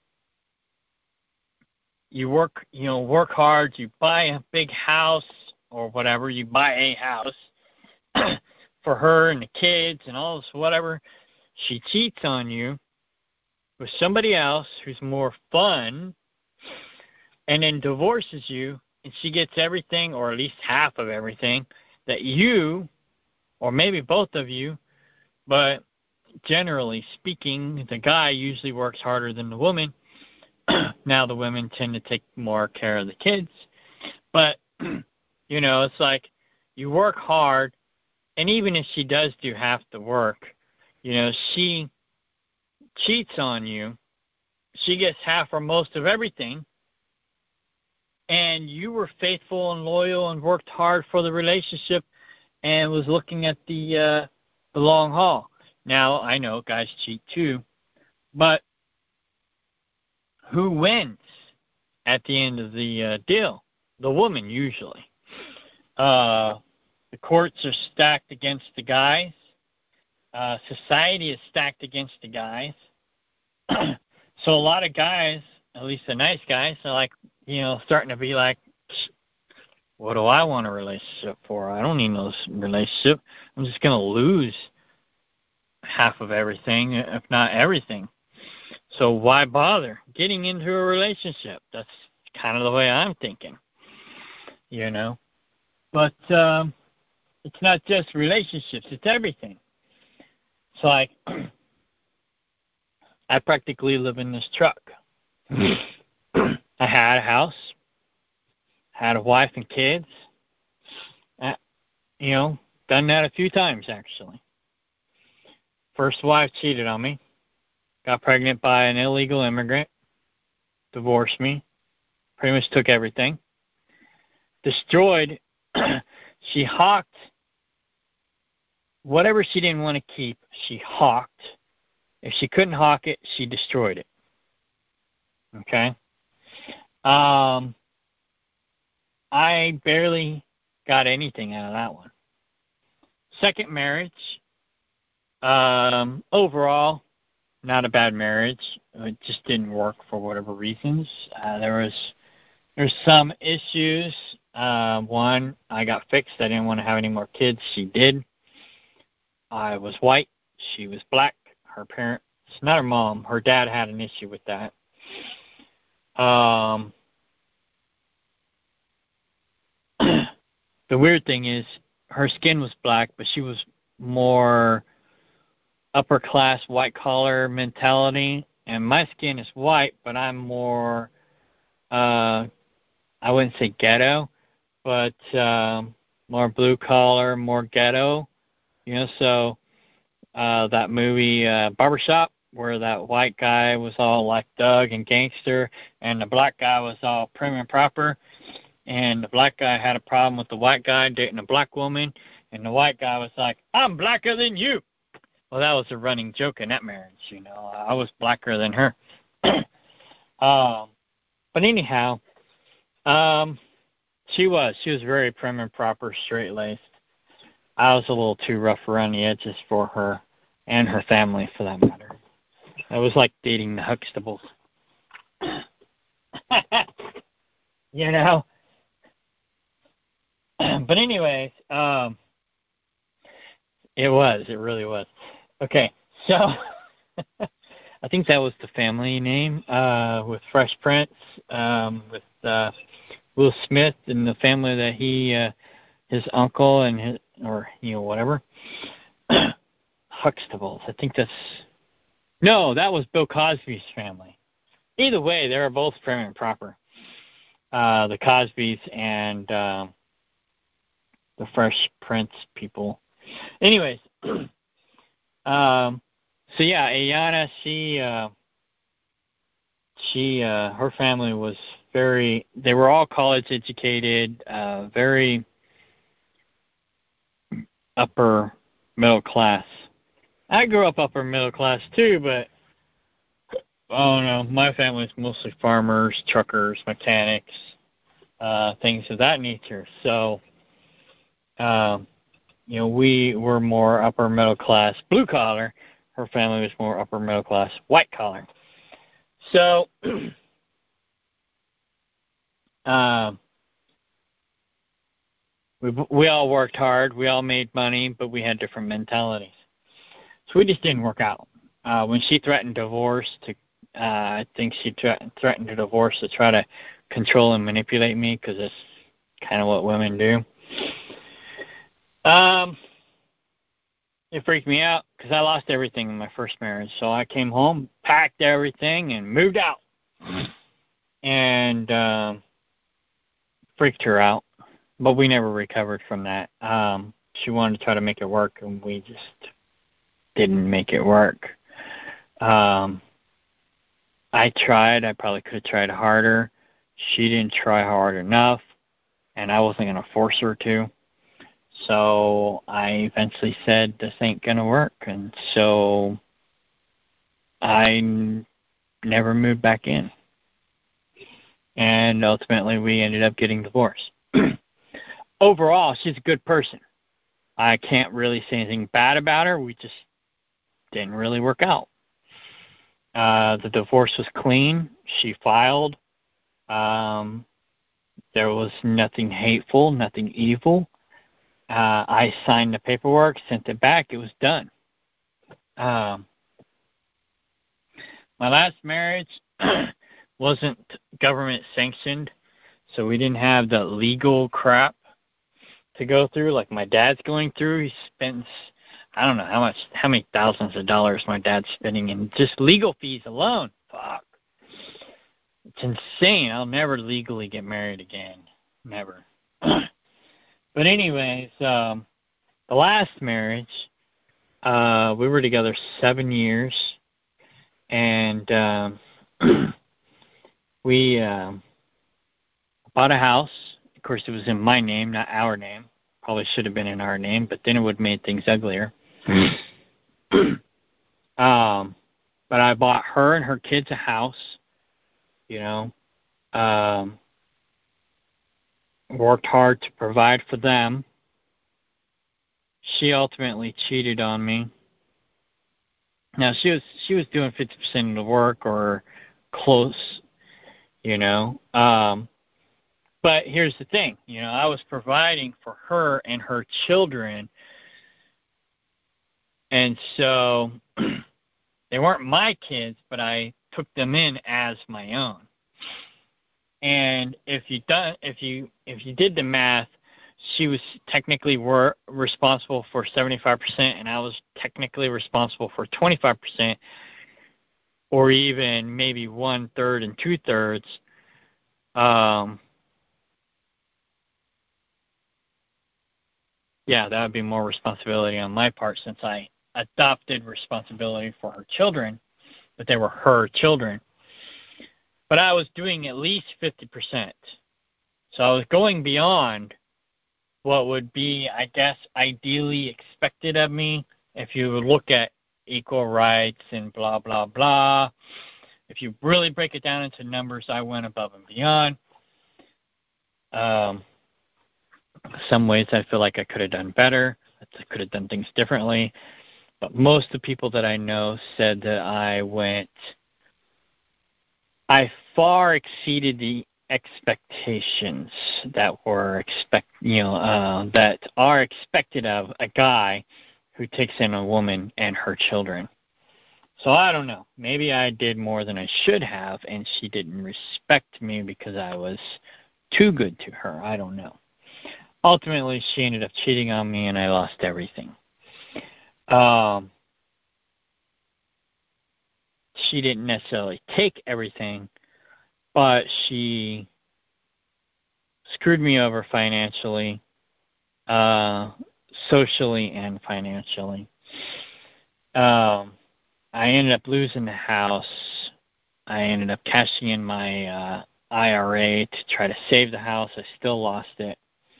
you work hard, you buy a big house or whatever, you buy a house for her and the kids and all this whatever. She cheats on you with somebody else who's more fun and then divorces you, and she gets everything, or at least half of everything, that you, or maybe both of you, but generally speaking, the guy usually works harder than the woman. Now the women tend to take more care of the kids. But, it's like you work hard, and even if she does do half the work, she cheats on you. She gets half or most of everything. And you were faithful and loyal and worked hard for the relationship and was looking at the long haul. Now, I know guys cheat too, but who wins at the end of the deal? The woman, usually. The courts are stacked against the guys. Society is stacked against the guys. So a lot of guys, at least the nice guys, are like, starting to be like, what do I want a relationship for? I don't need no relationship. I'm just going to lose half of everything, if not everything. So why bother getting into a relationship? That's kind of the way I'm thinking, But it's not just relationships. It's everything. It's like I practically live in this truck. I had a house, had a wife and kids. Done that a few times, actually. First wife cheated on me, got pregnant by an illegal immigrant, divorced me, pretty much took everything, destroyed. She hawked whatever she didn't want to keep, she hawked. If she couldn't hawk it, she destroyed it. Okay? I barely got anything out of that one. Second marriage, overall, not a bad marriage. It just didn't work for whatever reasons. There's some issues. One, I got fixed. I didn't want to have any more kids. She did. I was white. She was black. Her parents, not her mom, her dad had an issue with that. The weird thing is her skin was black, but she was more upper class, white collar mentality. And my skin is white, but I'm more, I wouldn't say ghetto, but more blue collar, more ghetto. So that movie Barbershop, where that white guy was all like Doug and gangster, and the black guy was all prim and proper, and the black guy had a problem with the white guy dating a black woman, and the white guy was like, I'm blacker than you. Well, that was a running joke in that marriage, I was blacker than her. But anyhow, she was very prim and proper, straight-laced. I was a little too rough around the edges for her and her family, for that matter. I was like dating the Huxtables. But anyways, it really was. Okay, so I think that was the family name with Fresh Prince, with Will Smith and the family that his uncle and his, or whatever. Huxtables. I think that was Bill Cosby's family. Either way, they were both prim and proper. The Cosbys and the Fresh Prince people. Anyways, so yeah, Ayana, her family was they were all college educated, very upper middle class. I grew up upper middle class too, but my family's mostly farmers, truckers, mechanics, things of that nature. So, we were more upper middle class, blue collar. Her family was more upper middle class, white collar. So, we all worked hard. We all made money, but we had different mentalities. So we just didn't work out. When she threatened divorce, I think she threatened to divorce to try to control and manipulate me, because that's kind of what women do. It freaked me out because I lost everything in my first marriage. So I came home, packed everything, and moved out. And freaked her out. But we never recovered from that. She wanted to try to make it work, and we just didn't make it work. I tried. I probably could have tried harder. She didn't try hard enough, and I wasn't going to force her to. So I eventually said, this ain't going to work. And so I never moved back in. And ultimately we ended up getting divorced. Overall, she's a good person. I can't really say anything bad about her. We just didn't really work out. The divorce was clean. She filed. There was nothing hateful, nothing evil. I signed the paperwork, sent it back. It was done. My last marriage wasn't government sanctioned, so we didn't have the legal crap to go through like my dad's going through. He spends, I don't know how many thousands of dollars my dad's spending in just legal fees alone. Fuck. It's insane. I'll never legally get married again. Never. But anyways, the last marriage, we were together 7 years, and we bought a house. Of course, it was in my name, not our name. Probably should have been in our name, but then it would have made things uglier. But I bought her and her kids a house, worked hard to provide for them. She ultimately cheated on me. Now she was doing 50% of the work or close, you know. But here's the thing, I was providing for her and her children, and so they weren't my kids, but I took them in as my own. And if you did the math, she was technically responsible for 75%, and I was technically responsible for 25%, or even maybe 1/3 and 2/3. Yeah, that would be more responsibility on my part since I adopted responsibility for her children, but they were her children. But I was doing at least 50%. So I was going beyond what would be, I guess, ideally expected of me if you look at equal rights and blah, blah, blah. If you really break it down into numbers, I went above and beyond. Some ways I feel like I could have done better. I could have done things differently. But most of the people that I know said that I far exceeded the expectations that that are expected of a guy who takes in a woman and her children. So I don't know. Maybe I did more than I should have, and she didn't respect me because I was too good to her. I don't know. Ultimately, she ended up cheating on me, and I lost everything. She didn't necessarily take everything, but she screwed me over financially, socially, and financially. I ended up losing the house. I ended up cashing in my IRA to try to save the house. I still lost it.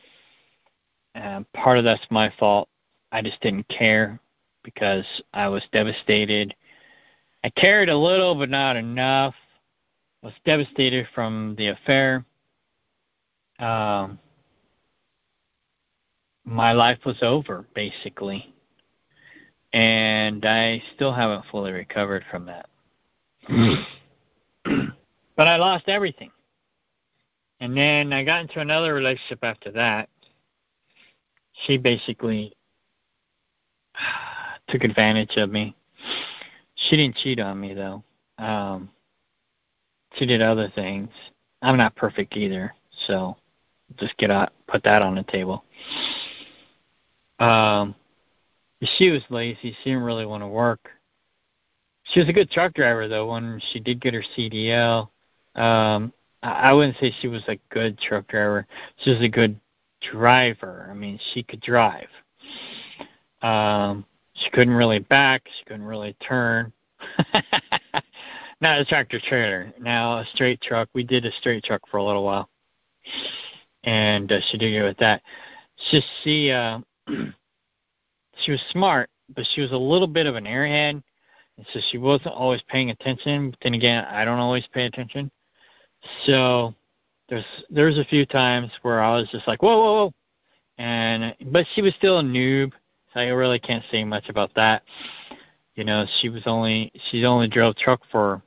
Part of that's my fault. I just didn't care because I was devastated. I cared a little, but not enough. I was devastated from the affair. My life was over, basically. And I still haven't fully recovered from that. But I lost everything. And then I got into another relationship after that. She basically took advantage of me. She didn't cheat on me, though. She did other things. I'm not perfect either, so just put that on the table. She was lazy. She didn't really want to work. She was a good truck driver, though, when she did get her CDL. I wouldn't say she was a good truck driver. She was a good driver. I mean, she could drive. She couldn't really back. She couldn't really turn. Not a tractor trailer. Now a straight truck. We did a straight truck for a little while, and she did good with that. She was smart, but she was a little bit of an airhead, and so she wasn't always paying attention. But then again, I don't always pay attention. So there's a few times where I was just like, whoa, whoa, whoa, but she was still a noob, so I really can't say much about that. She only drove truck for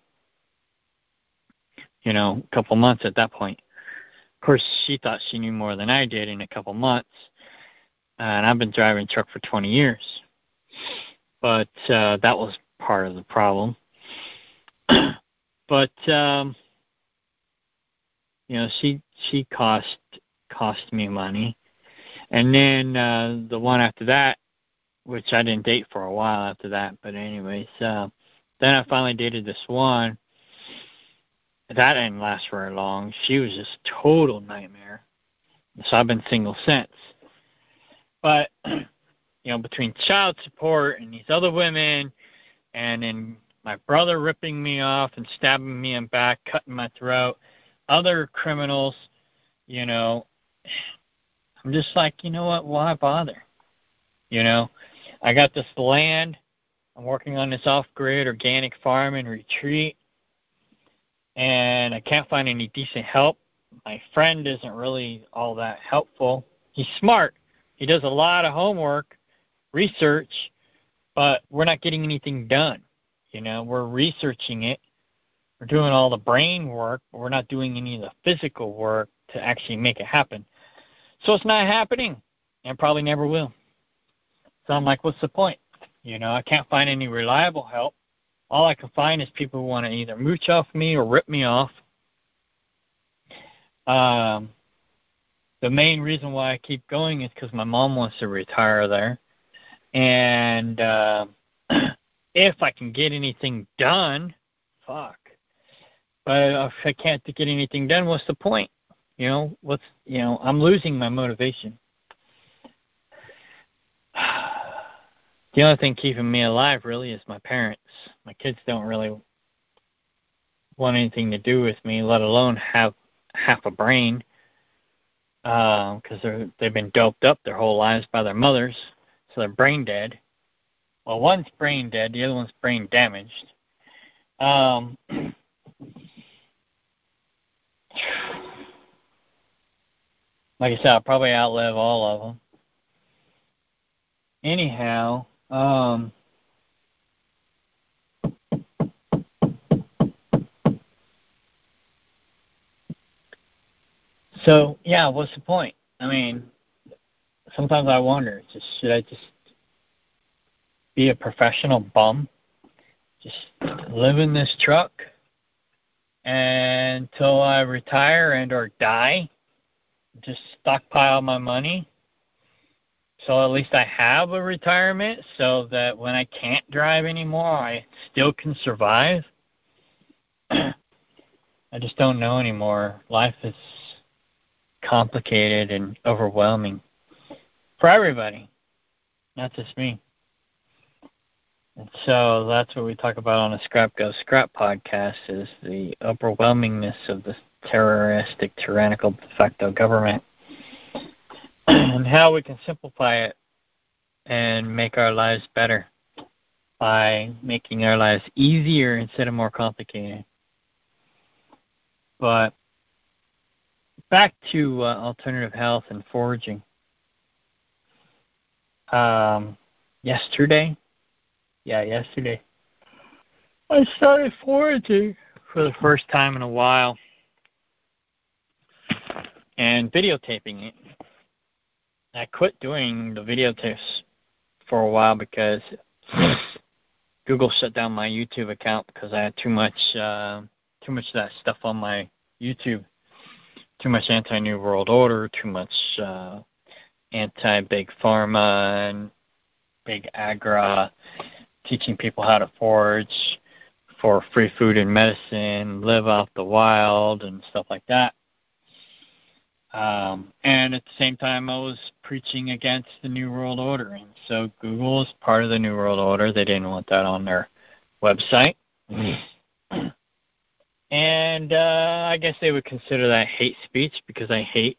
a couple months at that point. Of course, she thought she knew more than I did in a couple months, and I've been driving truck for 20 years. But that was part of the problem. But she cost me money, and then the one after that, which I didn't date for a while after that. But anyways, then I finally dated this one. That didn't last very long. She was just a total nightmare. So I've been single since. But, between child support and these other women, and then my brother ripping me off and stabbing me in the back, cutting my throat, other criminals, I'm just like, you know what, why bother? I got this land. I'm working on this off-grid organic farm in Retreat, and I can't find any decent help. My friend isn't really all that helpful. He's smart. He does a lot of homework, research, but we're not getting anything done. We're researching it. We're doing all the brain work, but we're not doing any of the physical work to actually make it happen. So it's not happening, and probably never will. So I'm like, what's the point? I can't find any reliable help. All I can find is people who want to either mooch off me or rip me off. The main reason why I keep going is because my mom wants to retire there. And if I can get anything done, fuck. But if I can't get anything done, what's the point? I'm losing my motivation. The only thing keeping me alive really is my parents. My kids don't really want anything to do with me, let alone have half a brain, because they've been doped up their whole lives by their mothers, so they're brain dead. Well, one's brain dead, the other one's brain damaged. Like I said, I'll probably outlive all of them. Anyhow, so yeah, what's the point? I mean, sometimes I wonder, should I just be a professional bum? Just live in this truck until I retire and or die? Just stockpile my money? So at least I have a retirement so that when I can't drive anymore, I still can survive? I just don't know anymore. Life is complicated and overwhelming for everybody, not just me. And so that's what we talk about on the Scrap Go Scrap podcast, is the overwhelmingness of this terroristic, tyrannical de facto government and how we can simplify it and make our lives better by making our lives easier instead of more complicated. But back to alternative health and foraging. Yesterday, I started foraging for the first time in a while and videotaping it. I quit doing the videotapes for a while because Google shut down my YouTube account because I had too much of that stuff on my YouTube. Too much anti-New World Order, too much anti-Big Pharma and Big Agra, teaching people how to forage for free food and medicine, live off the wild, and stuff like that. And at the same time, I was preaching against the New World Order. And so Google is part of the New World Order. They didn't want that on their website. And I guess they would consider that hate speech because I hate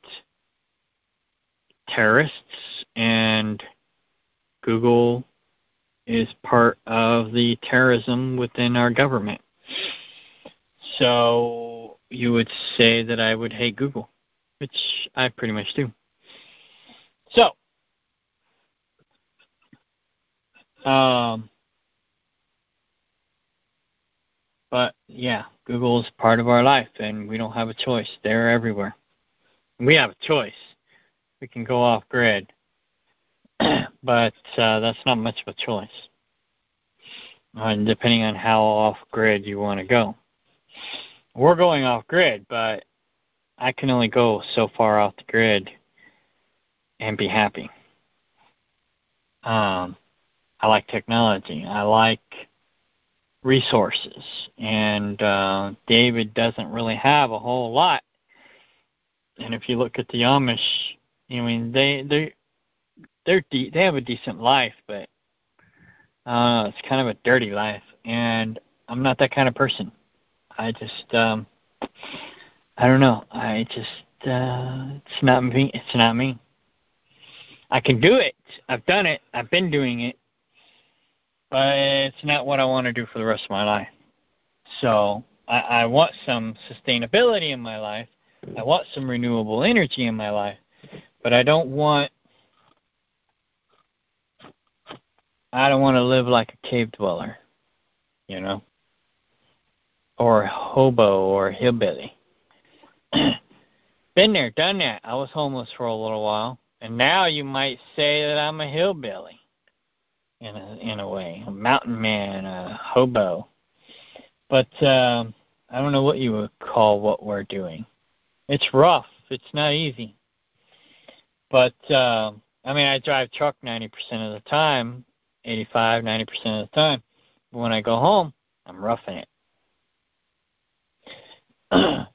terrorists, and Google is part of the terrorism within our government. So you would say that I would hate Google, which I pretty much do. So, but yeah, Google is part of our life, and we don't have a choice. They're everywhere. We have a choice. We can go off grid, but that's not much of a choice. And depending on how off grid you want to go. We're going off grid, but I can only go so far off the grid and be happy. I like technology. I like resources. And David doesn't really have a whole lot. And if you look at the Amish, I mean, they have a decent life, but it's kind of a dirty life. And I'm not that kind of person. I just, I don't know. It's not me. It's not me. I can do it. I've done it. I've been doing it. But it's not what I want to do for the rest of my life. So I want some sustainability in my life. I want some renewable energy in my life. But I don't want to live like a cave dweller. you know, or hobo or hillbilly. Been there, done that. I was homeless for a little while, and now you might say that I'm a hillbilly in a way, a mountain man, a hobo. But I don't know what you would call what we're doing. It's rough. It's not easy. But I mean, I drive truck 90% of the time, 85, 90% of the time. But when I go home, I'm roughing it.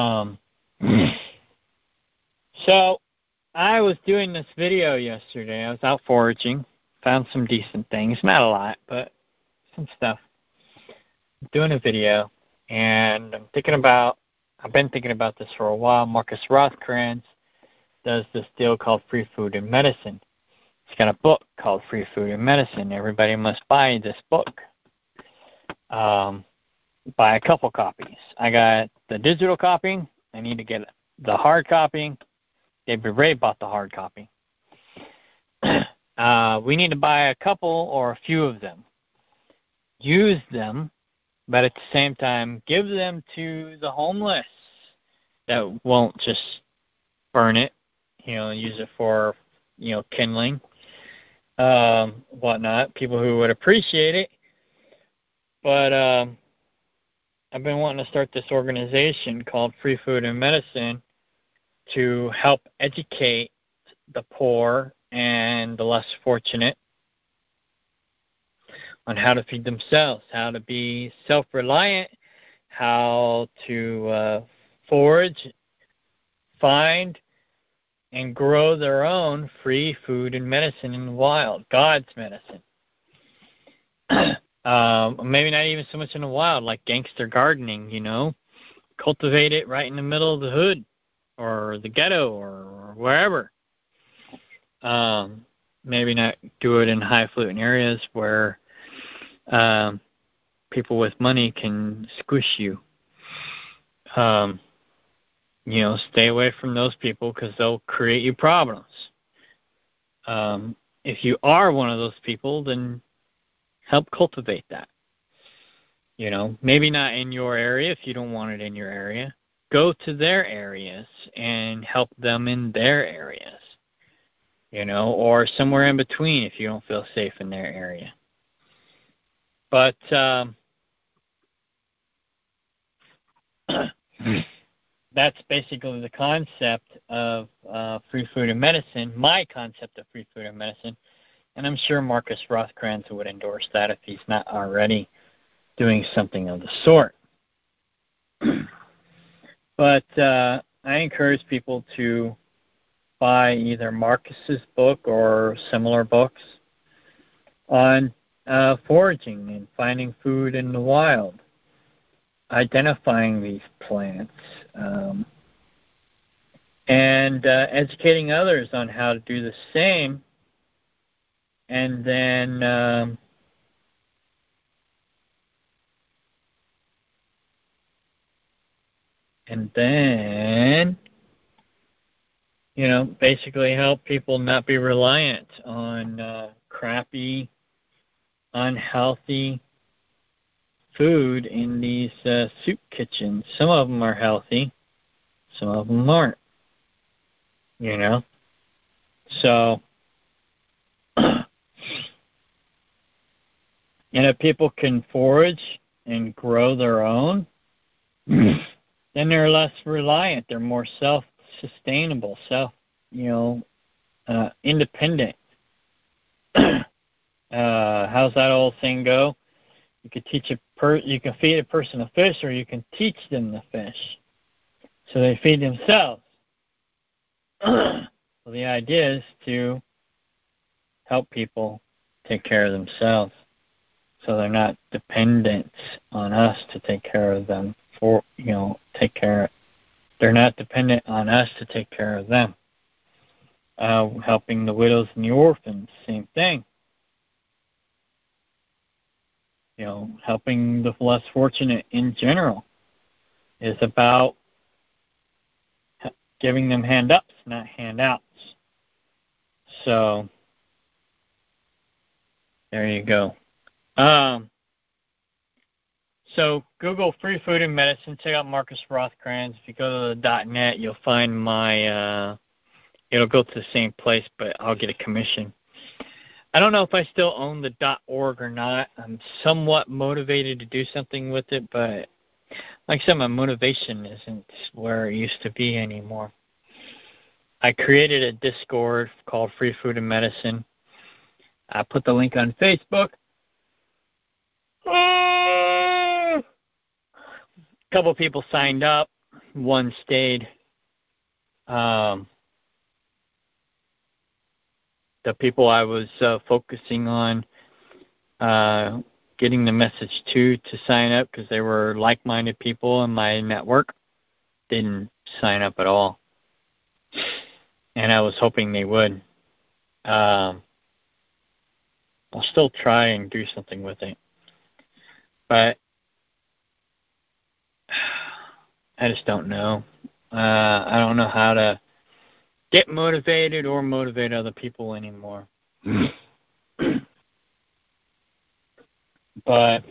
So I was doing this video yesterday. I was out foraging, found some decent things, not a lot, but some stuff. I'm doing a video, and I've been thinking about this for a while. Marcus Rothkranz does this deal called Free Food and Medicine. He's got a book called Free Food and Medicine. Everybody must buy this book. Buy a couple copies. I got the digital copy. I need to get the hard copy. David Ray bought the hard copy. We need to buy a couple or a few of them. Use them, but at the same time, give them to the homeless that won't just burn it, use it for, kindling, whatnot, people who would appreciate it. But I've been wanting to start this organization called Free Food and Medicine to help educate the poor and the less fortunate on how to feed themselves, how to be self-reliant, how to forage, find, and grow their own free food and medicine in the wild, God's medicine. Maybe not even so much in the wild, like gangster gardening, cultivate it right in the middle of the hood or the ghetto or wherever. Maybe not do it in highfalutin areas where people with money can squish you. Stay away from those people because they'll create you problems. If you are one of those people, then help cultivate that. Maybe not in your area if you don't want it in your area. Go to their areas and help them in their areas. Or somewhere in between if you don't feel safe in their area. But that's basically the concept of free food and medicine, my concept of free food and medicine. And I'm sure Marcus Rothkranz would endorse that if he's not already doing something of the sort. But I encourage people to buy either Marcus's book or similar books on foraging and finding food in the wild, identifying these plants, and educating others on how to do the same, and then basically help people not be reliant on crappy, unhealthy food in these soup kitchens. Some of them are healthy, some of them aren't. So, and if people can forage and grow their own, then they're less reliant. They're more self-sustainable, independent. How's that old thing go? You could you can feed a person a fish, or you can teach them to fish, so they feed themselves. Well, the idea is to help people take care of themselves, so they're not dependent on us to take care of them. They're not dependent on us to take care of them. Helping the widows and the orphans, same thing. Helping the less fortunate in general is about giving them hand-ups, not handouts. So, there you go. So Google free food and medicine. Check out Marcus Rothkranz. If you go to the .net, you'll find my. It'll go to the same place, but I'll get a commission. I don't know if I still own the .org or not. I'm somewhat motivated to do something with it, but like I said, my motivation isn't where it used to be anymore. I created a Discord called Free Food and Medicine. I put the link on Facebook. A couple people signed up. One stayed. The people I was focusing on getting the message to sign up because they were like-minded people in my network didn't sign up at all. And I was hoping they would. I'll still try and do something with it. But I just don't know. I don't know how to get motivated or motivate other people anymore. But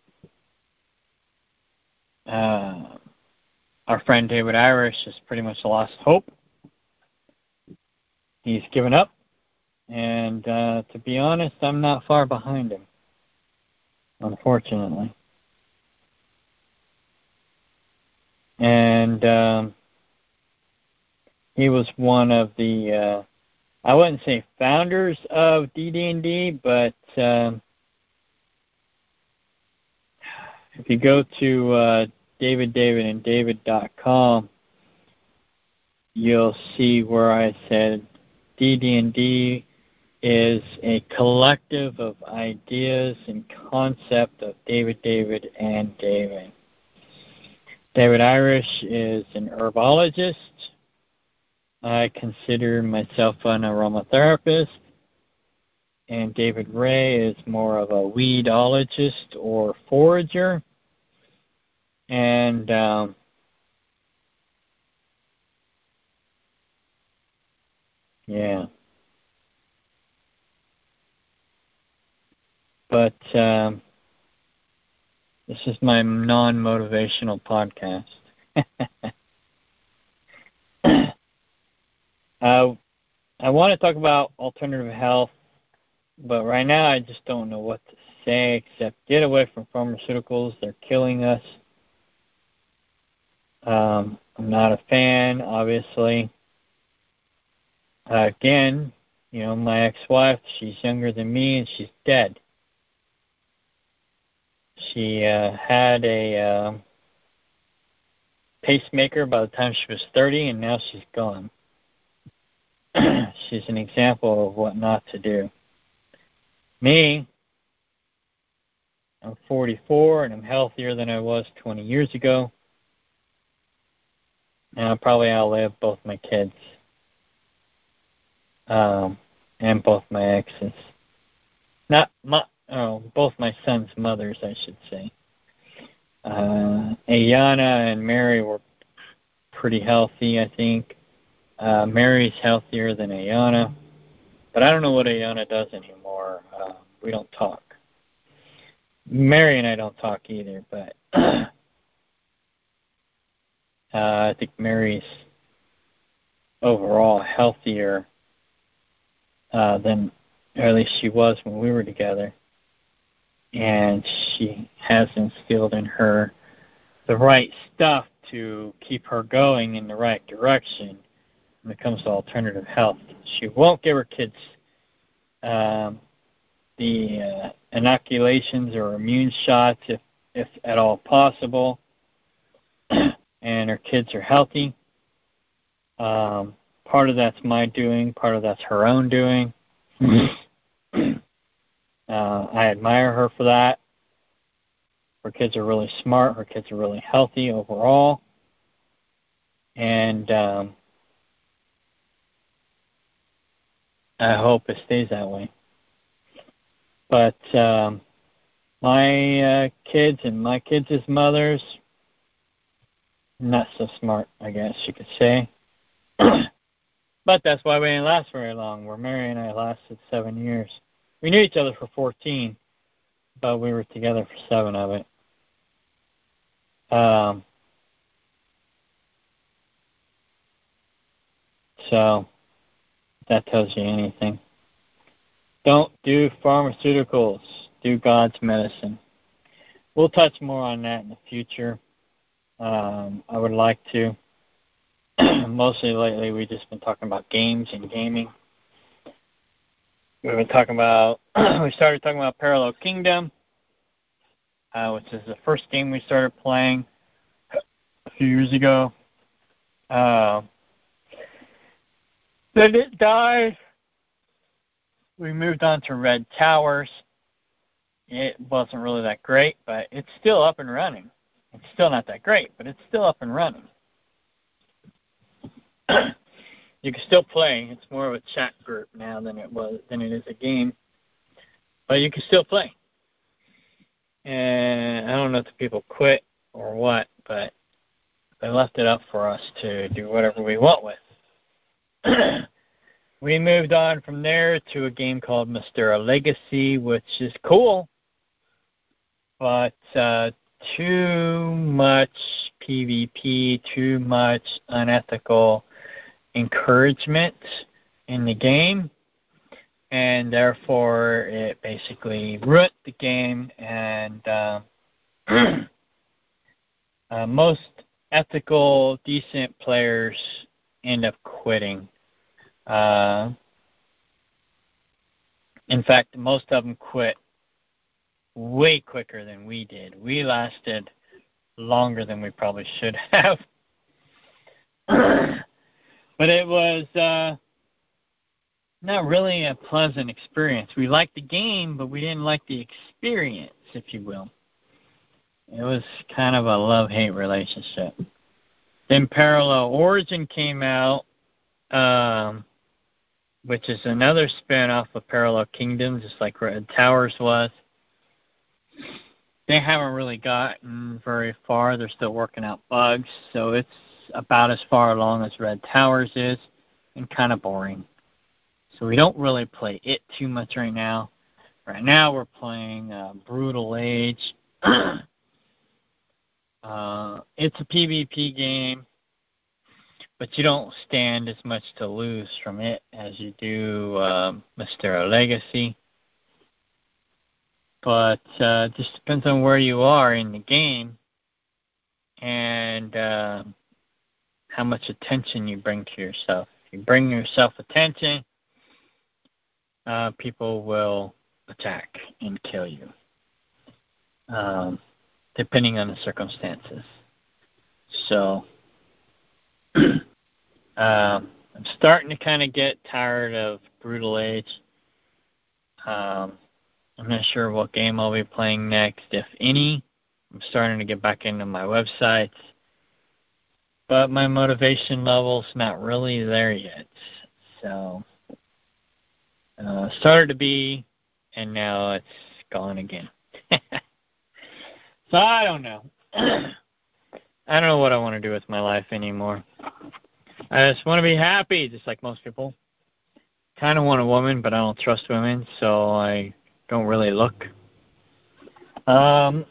our friend David Irish has pretty much lost hope. He's given up. And to be honest, I'm not far behind him, unfortunately. And he was one of the, I wouldn't say founders of DD&D, but if you go to davidanddavid.com, you'll see where I said DD&D is a collective of ideas and concept of David, and David. David Irish is an herbologist. I consider myself an aromatherapist. And David Ray is more of a weedologist or forager. And yeah. But this is my non-motivational podcast. I want to talk about alternative health, but right now I just don't know what to say except get away from pharmaceuticals. They're killing us. I'm not a fan, obviously. Again, my ex-wife, she's younger than me, and she's dead. She had a pacemaker by the time she was 30, and now she's gone. She's an example of what not to do. Me, I'm 44, and I'm healthier than I was 20 years ago. And I'll probably outlive both my kids and both my exes. Both my sons' mothers, I should say. Ayana and Mary were pretty healthy, I think. Mary's healthier than Ayana, but I don't know what Ayana does anymore. We don't talk. Mary and I don't talk either, but I think Mary's overall healthier than, or at least she was when we were together. And she has instilled in her the right stuff to keep her going in the right direction when it comes to alternative health. She won't give her kids the inoculations or immune shots if at all possible. And her kids are healthy. Part of that's my doing, part of that's her own doing. I admire her for that. Her kids are really smart. Her kids are really healthy overall. And I hope it stays that way. But my kids and my kids' mothers, not so smart, I guess you could say. But that's why we didn't last very long. Where Mary and I lasted 7 years. We knew each other for 14, but we were together for 7 of it. Um, so that tells you anything. Don't do pharmaceuticals. Do God's medicine. We'll touch more on that in the future. I would like to. Mostly lately, we've just been talking about games and gaming. We've been talking about, we started talking about Parallel Kingdom, which is the first game we started playing a few years ago. Then it died. We moved on to Red Towers. It wasn't really that great, but it's still up and running. It's still not that great, but it's still up and running. You can still play. It's more of a chat group now than it is a game. But you can still play. And I don't know if the people quit or what, but they left it up for us to do whatever we want with. We moved on from there to a game called Mystera Legacy, which is cool, but too much PvP, too much unethical encouragement in the game, and therefore it basically ruined the game, and most ethical, decent players end up quitting. In fact, most of them quit way quicker than we did. We lasted longer than we probably should have. But it was not really a pleasant experience. We liked the game, but we didn't like the experience, if you will. It was kind of a love-hate relationship. Then Parallel Origin came out, which is another spin-off of Parallel Kingdom, just like Red Towers was. They haven't really gotten very far. They're still working out bugs, so it's about as far along as Red Towers is, and kind of boring. So we don't really play it too much right now. Right now we're playing Brutal Age. It's a PvP game, but you don't stand as much to lose from it as you do Mystera Legacy. But it just depends on where you are in the game and how much attention you bring to yourself. If you bring yourself attention, people will attack and kill you, depending on the circumstances. So I'm starting to kind of get tired of Brutal Age. I'm not sure what game I'll be playing next, if any. I'm starting to get back into my websites, but my motivation level's not really there yet. So, started to be, and now it's gone again. So I don't know. I don't know what I want to do with my life anymore. I just want to be happy, just like most people. Kind of want a woman, but I don't trust women, so I don't really look. I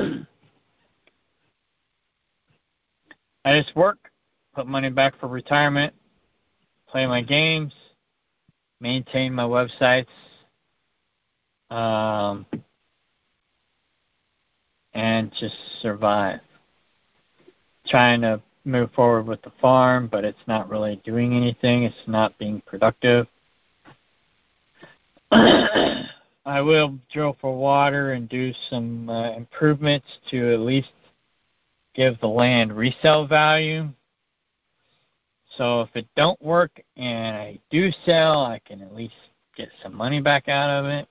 just work, put money back for retirement, play my games, maintain my websites, and just survive. Trying to move forward with the farm, but it's not really doing anything. It's not being productive. I will drill for water and do some improvements to at least give the land resale value. So if it don't work and I do sell, I can at least get some money back out of it.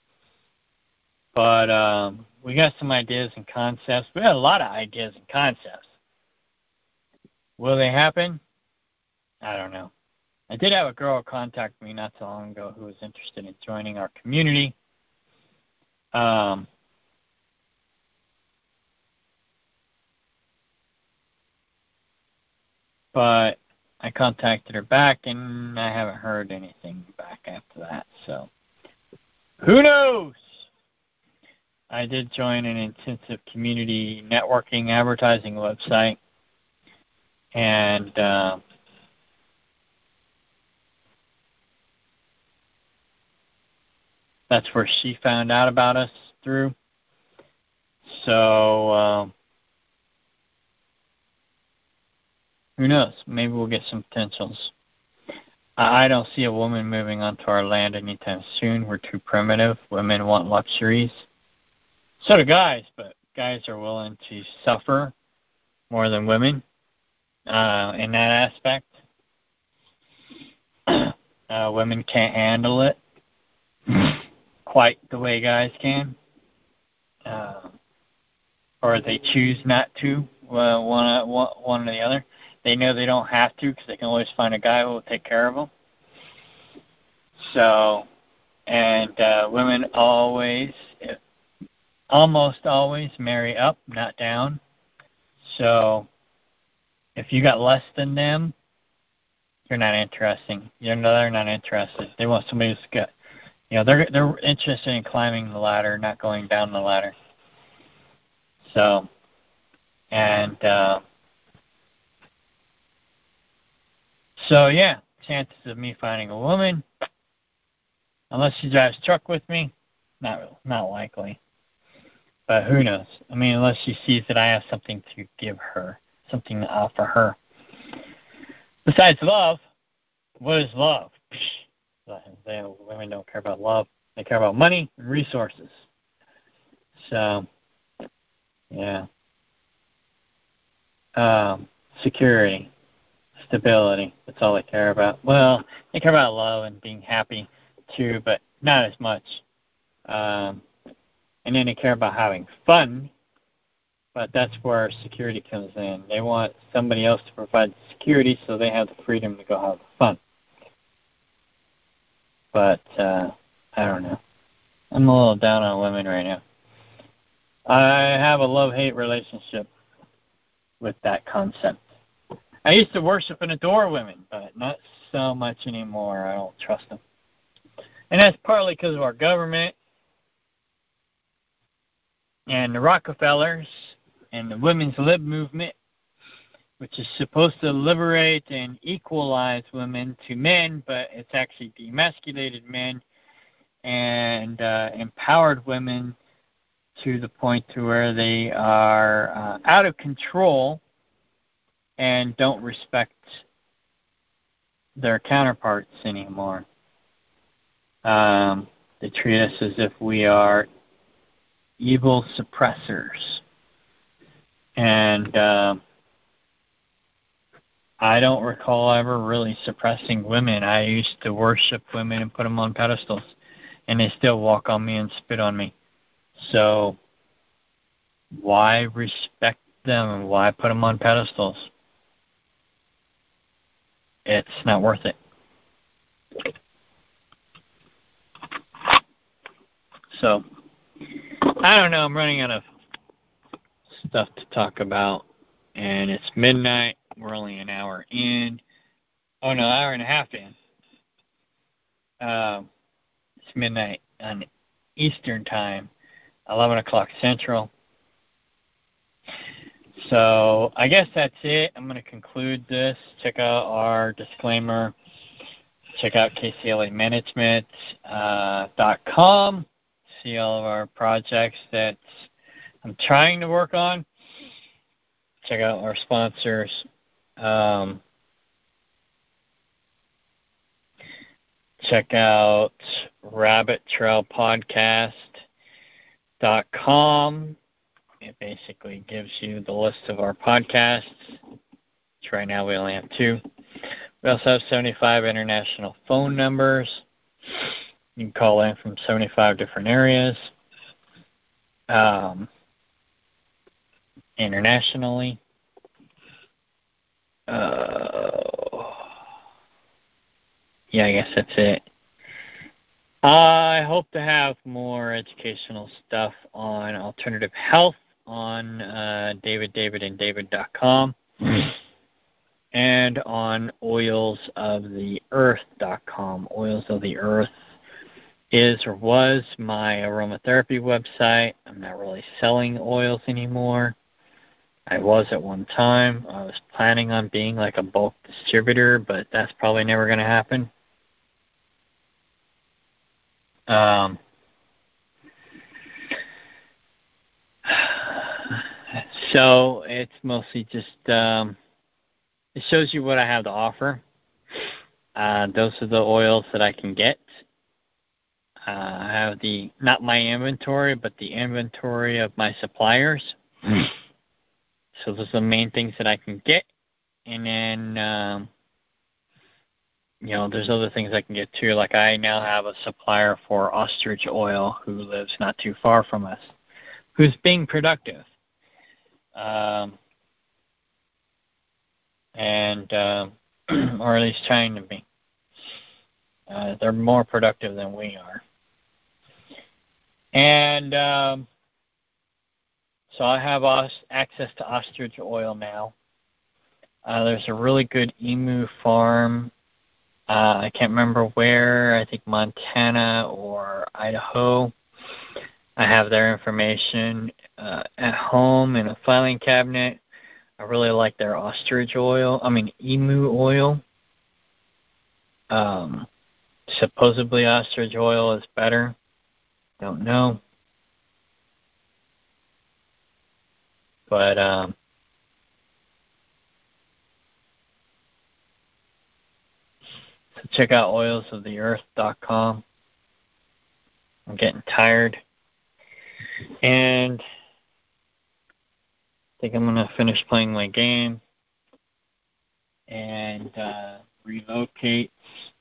But we got some ideas and concepts. We got a lot of ideas and concepts. Will they happen? I don't know. I did have a girl contact me not so long ago who was interested in joining our community. But I contacted her back, and I haven't heard anything back after that. So, who knows? I did join an intensive community networking advertising website, and that's where she found out about us through. So who knows? Maybe we'll get some potentials. I don't see a woman moving onto our land anytime soon. We're too primitive. Women want luxuries. So do guys, but guys are willing to suffer more than women in that aspect. Women can't handle it quite the way guys can, or they choose not to, one or the other. They know they don't have to because they can always find a guy who will take care of them. So, and women almost always marry up, not down. So, if you got less than them, you're not interesting. They're not interested. They want somebody who's got, they're interested in climbing the ladder, not going down the ladder. So, and so yeah, chances of me finding a woman, unless she drives truck with me, not likely. But who knows? I mean, unless she sees that I have something to give her, something to offer her. Besides love, what is love? Women don't care about love. They care about money and resources. So, yeah. Security, stability, that's all they care about. Well, they care about love and being happy too, but not as much. And then they care about having fun, but that's where security comes in. They want somebody else to provide security so they have the freedom to go have fun. But I don't know. I'm a little down on women right now. I have a love-hate relationship with that concept. I used to worship and adore women, but not so much anymore. I don't trust them. And that's partly because of our government and the Rockefellers and the women's lib movement, which is supposed to liberate and equalize women to men, but it's actually demasculated men and empowered women to the point to where they are out of control and don't respect their counterparts anymore. They treat us as if we are evil suppressors. And I don't recall ever really suppressing women. I used to worship women and put them on pedestals, and they still walk on me and spit on me. So why respect them and why put them on pedestals? It's not worth it. So, I don't know. I'm running out of stuff to talk about. And it's midnight. We're only an hour in. Oh, no, hour and a half in. It's midnight on Eastern Time, 11 o'clock Central. So, I guess that's it. I'm going to conclude this. Check out our disclaimer. Check out kclamanagement.com. See all of our projects that I'm trying to work on. Check out our sponsors. Check out rabbittrailpodcast.com. It basically gives you the list of our podcasts, which right now we only have 2. We also have 75 international phone numbers. You can call in from 75 different areas. Internationally. Yeah, I guess that's it. I hope to have more educational stuff on alternative health on davidanddavid.com and on oilsoftheearth.com. Oils of the Earth is or was my aromatherapy website. I'm not really selling oils anymore. I was at one time. I was planning on being like a bulk distributor, but that's probably never going to happen. So it's mostly just, it shows you what I have to offer. Those are the oils that I can get. I have not my inventory, but the inventory of my suppliers. So those are the main things that I can get. And then, there's other things I can get too. Like I now have a supplier for ostrich oil who lives not too far from us, who's being productive. Or at least trying to be. They're more productive than we are. And so I have access to ostrich oil now. There's a really good emu farm. I can't remember where. I think Montana or Idaho. I have their information at home in a filing cabinet. I really like their emu oil. Supposedly ostrich oil is better. Don't know. But so check out oilsoftheearth.com. I'm getting tired. And I think I'm going to finish playing my game and relocate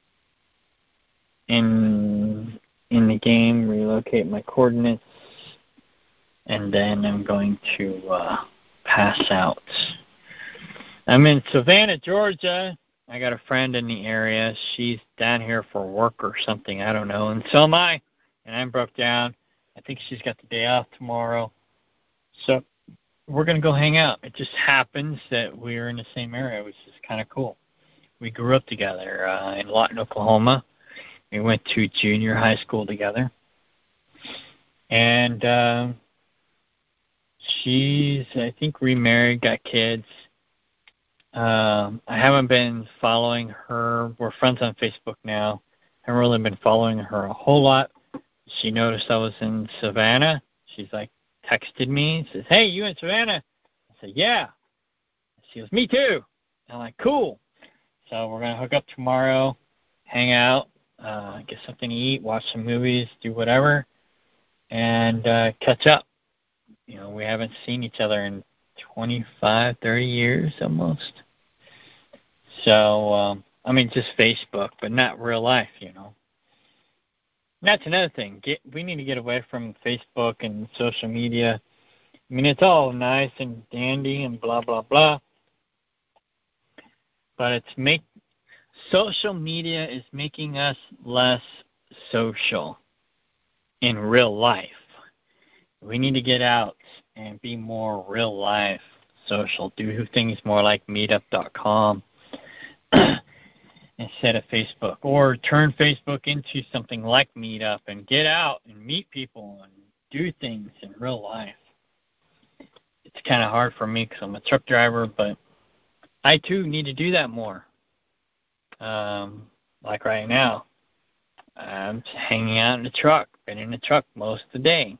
in the game, relocate my coordinates, and then I'm going to pass out. I'm in Savannah, Georgia. I got a friend in the area. She's down here for work or something, I don't know, and so am I. And I'm broke down. I think she's got the day off tomorrow. So we're going to go hang out. It just happens that we're in the same area, which is kind of cool. We grew up together in Lawton, Oklahoma. We went to junior high school together. And she's, I think, remarried, got kids. I haven't been following her. We're friends on Facebook now. I haven't really been following her a whole lot. She noticed I was in Savannah. She's like, texted me, says, "Hey, you in Savannah?" I said, "Yeah." She goes, "Me too." I'm like, "Cool." So we're going to hook up tomorrow, hang out, get something to eat, watch some movies, do whatever, and catch up. We haven't seen each other in 25, 30 years almost. So, just Facebook, but not real life, That's another thing. We need to get away from Facebook and social media. It's all nice and dandy and blah, blah, blah. But social media is making us less social in real life. We need to get out and be more real life social. Do things more like meetup.com instead of Facebook. Or turn Facebook into something like Meetup and get out and meet people and do things in real life. It's kind of hard for me because I'm a truck driver, but I too need to do that more. Like right now, I'm just hanging out in the truck. Been in the truck most of the day.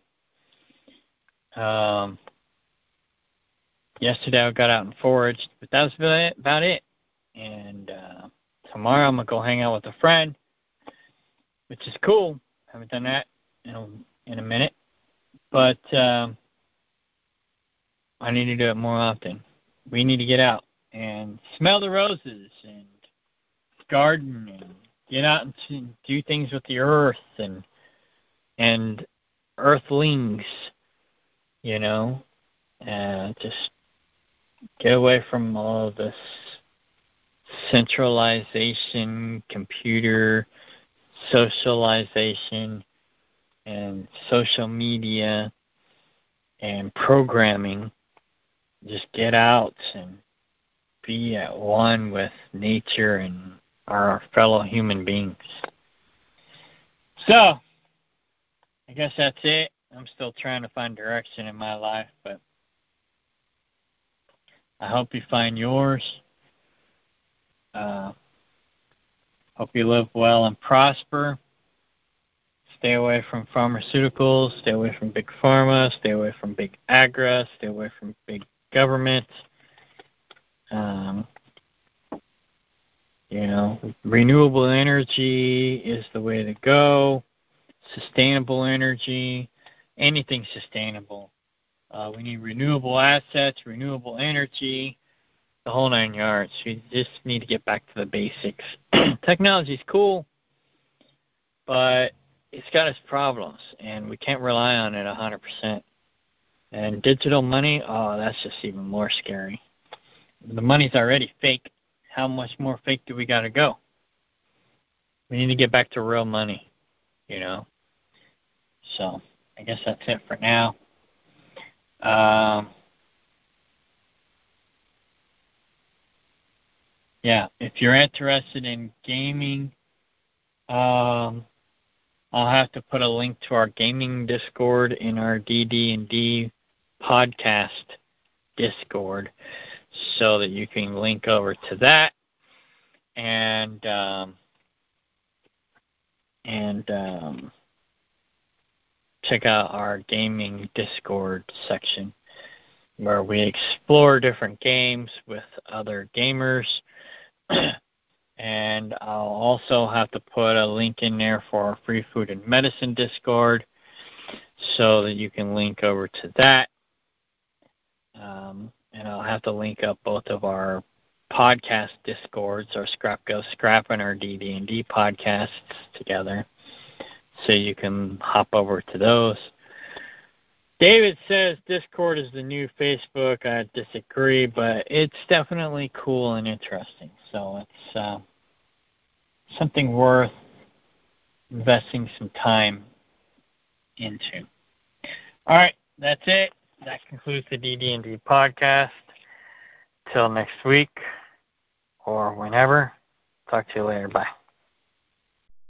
Yesterday I got out and foraged, but that was about it. And tomorrow I'm going to go hang out with a friend, which is cool. Haven't done that in a minute. But I need to do it more often. We need to get out and smell the roses and garden and get out and do things with the earth and earthlings, just get away from all of this centralization, computer socialization, and social media and programming. Just get out and be at one with nature and our fellow human beings. So, I guess that's it. I'm still trying to find direction in my life, but I hope you find yours. Hope you live well and prosper. Stay away from pharmaceuticals. Stay away from big pharma. Stay away from big agri. Stay away from big government. Renewable energy is the way to go. Sustainable energy, anything sustainable. We need renewable assets, renewable energy, the whole 9 yards. We just need to get back to the basics. Technology's cool, but it's got its problems, and we can't rely on it 100%. And digital money, that's just even more scary. The money's already fake. How much more fake do we got to go? We need to get back to real money, So I guess that's it for now. If you're interested in gaming, I'll have to put a link to our gaming Discord in our DD&D podcast Discord so that you can link over to that and check out our gaming Discord section where we explore different games with other gamers. And I'll also have to put a link in there for our Free Food and Medicine Discord so that you can link over to that. And I'll have to link up both of our podcast Discords, our Scrap Go Scrap and our DD&D podcasts together, so you can hop over to those. David says Discord is the new Facebook. I disagree, but it's definitely cool and interesting. So it's something worth investing some time into. All right, that's it. That concludes the DD&D podcast. Till next week or whenever. Talk to you later. Bye.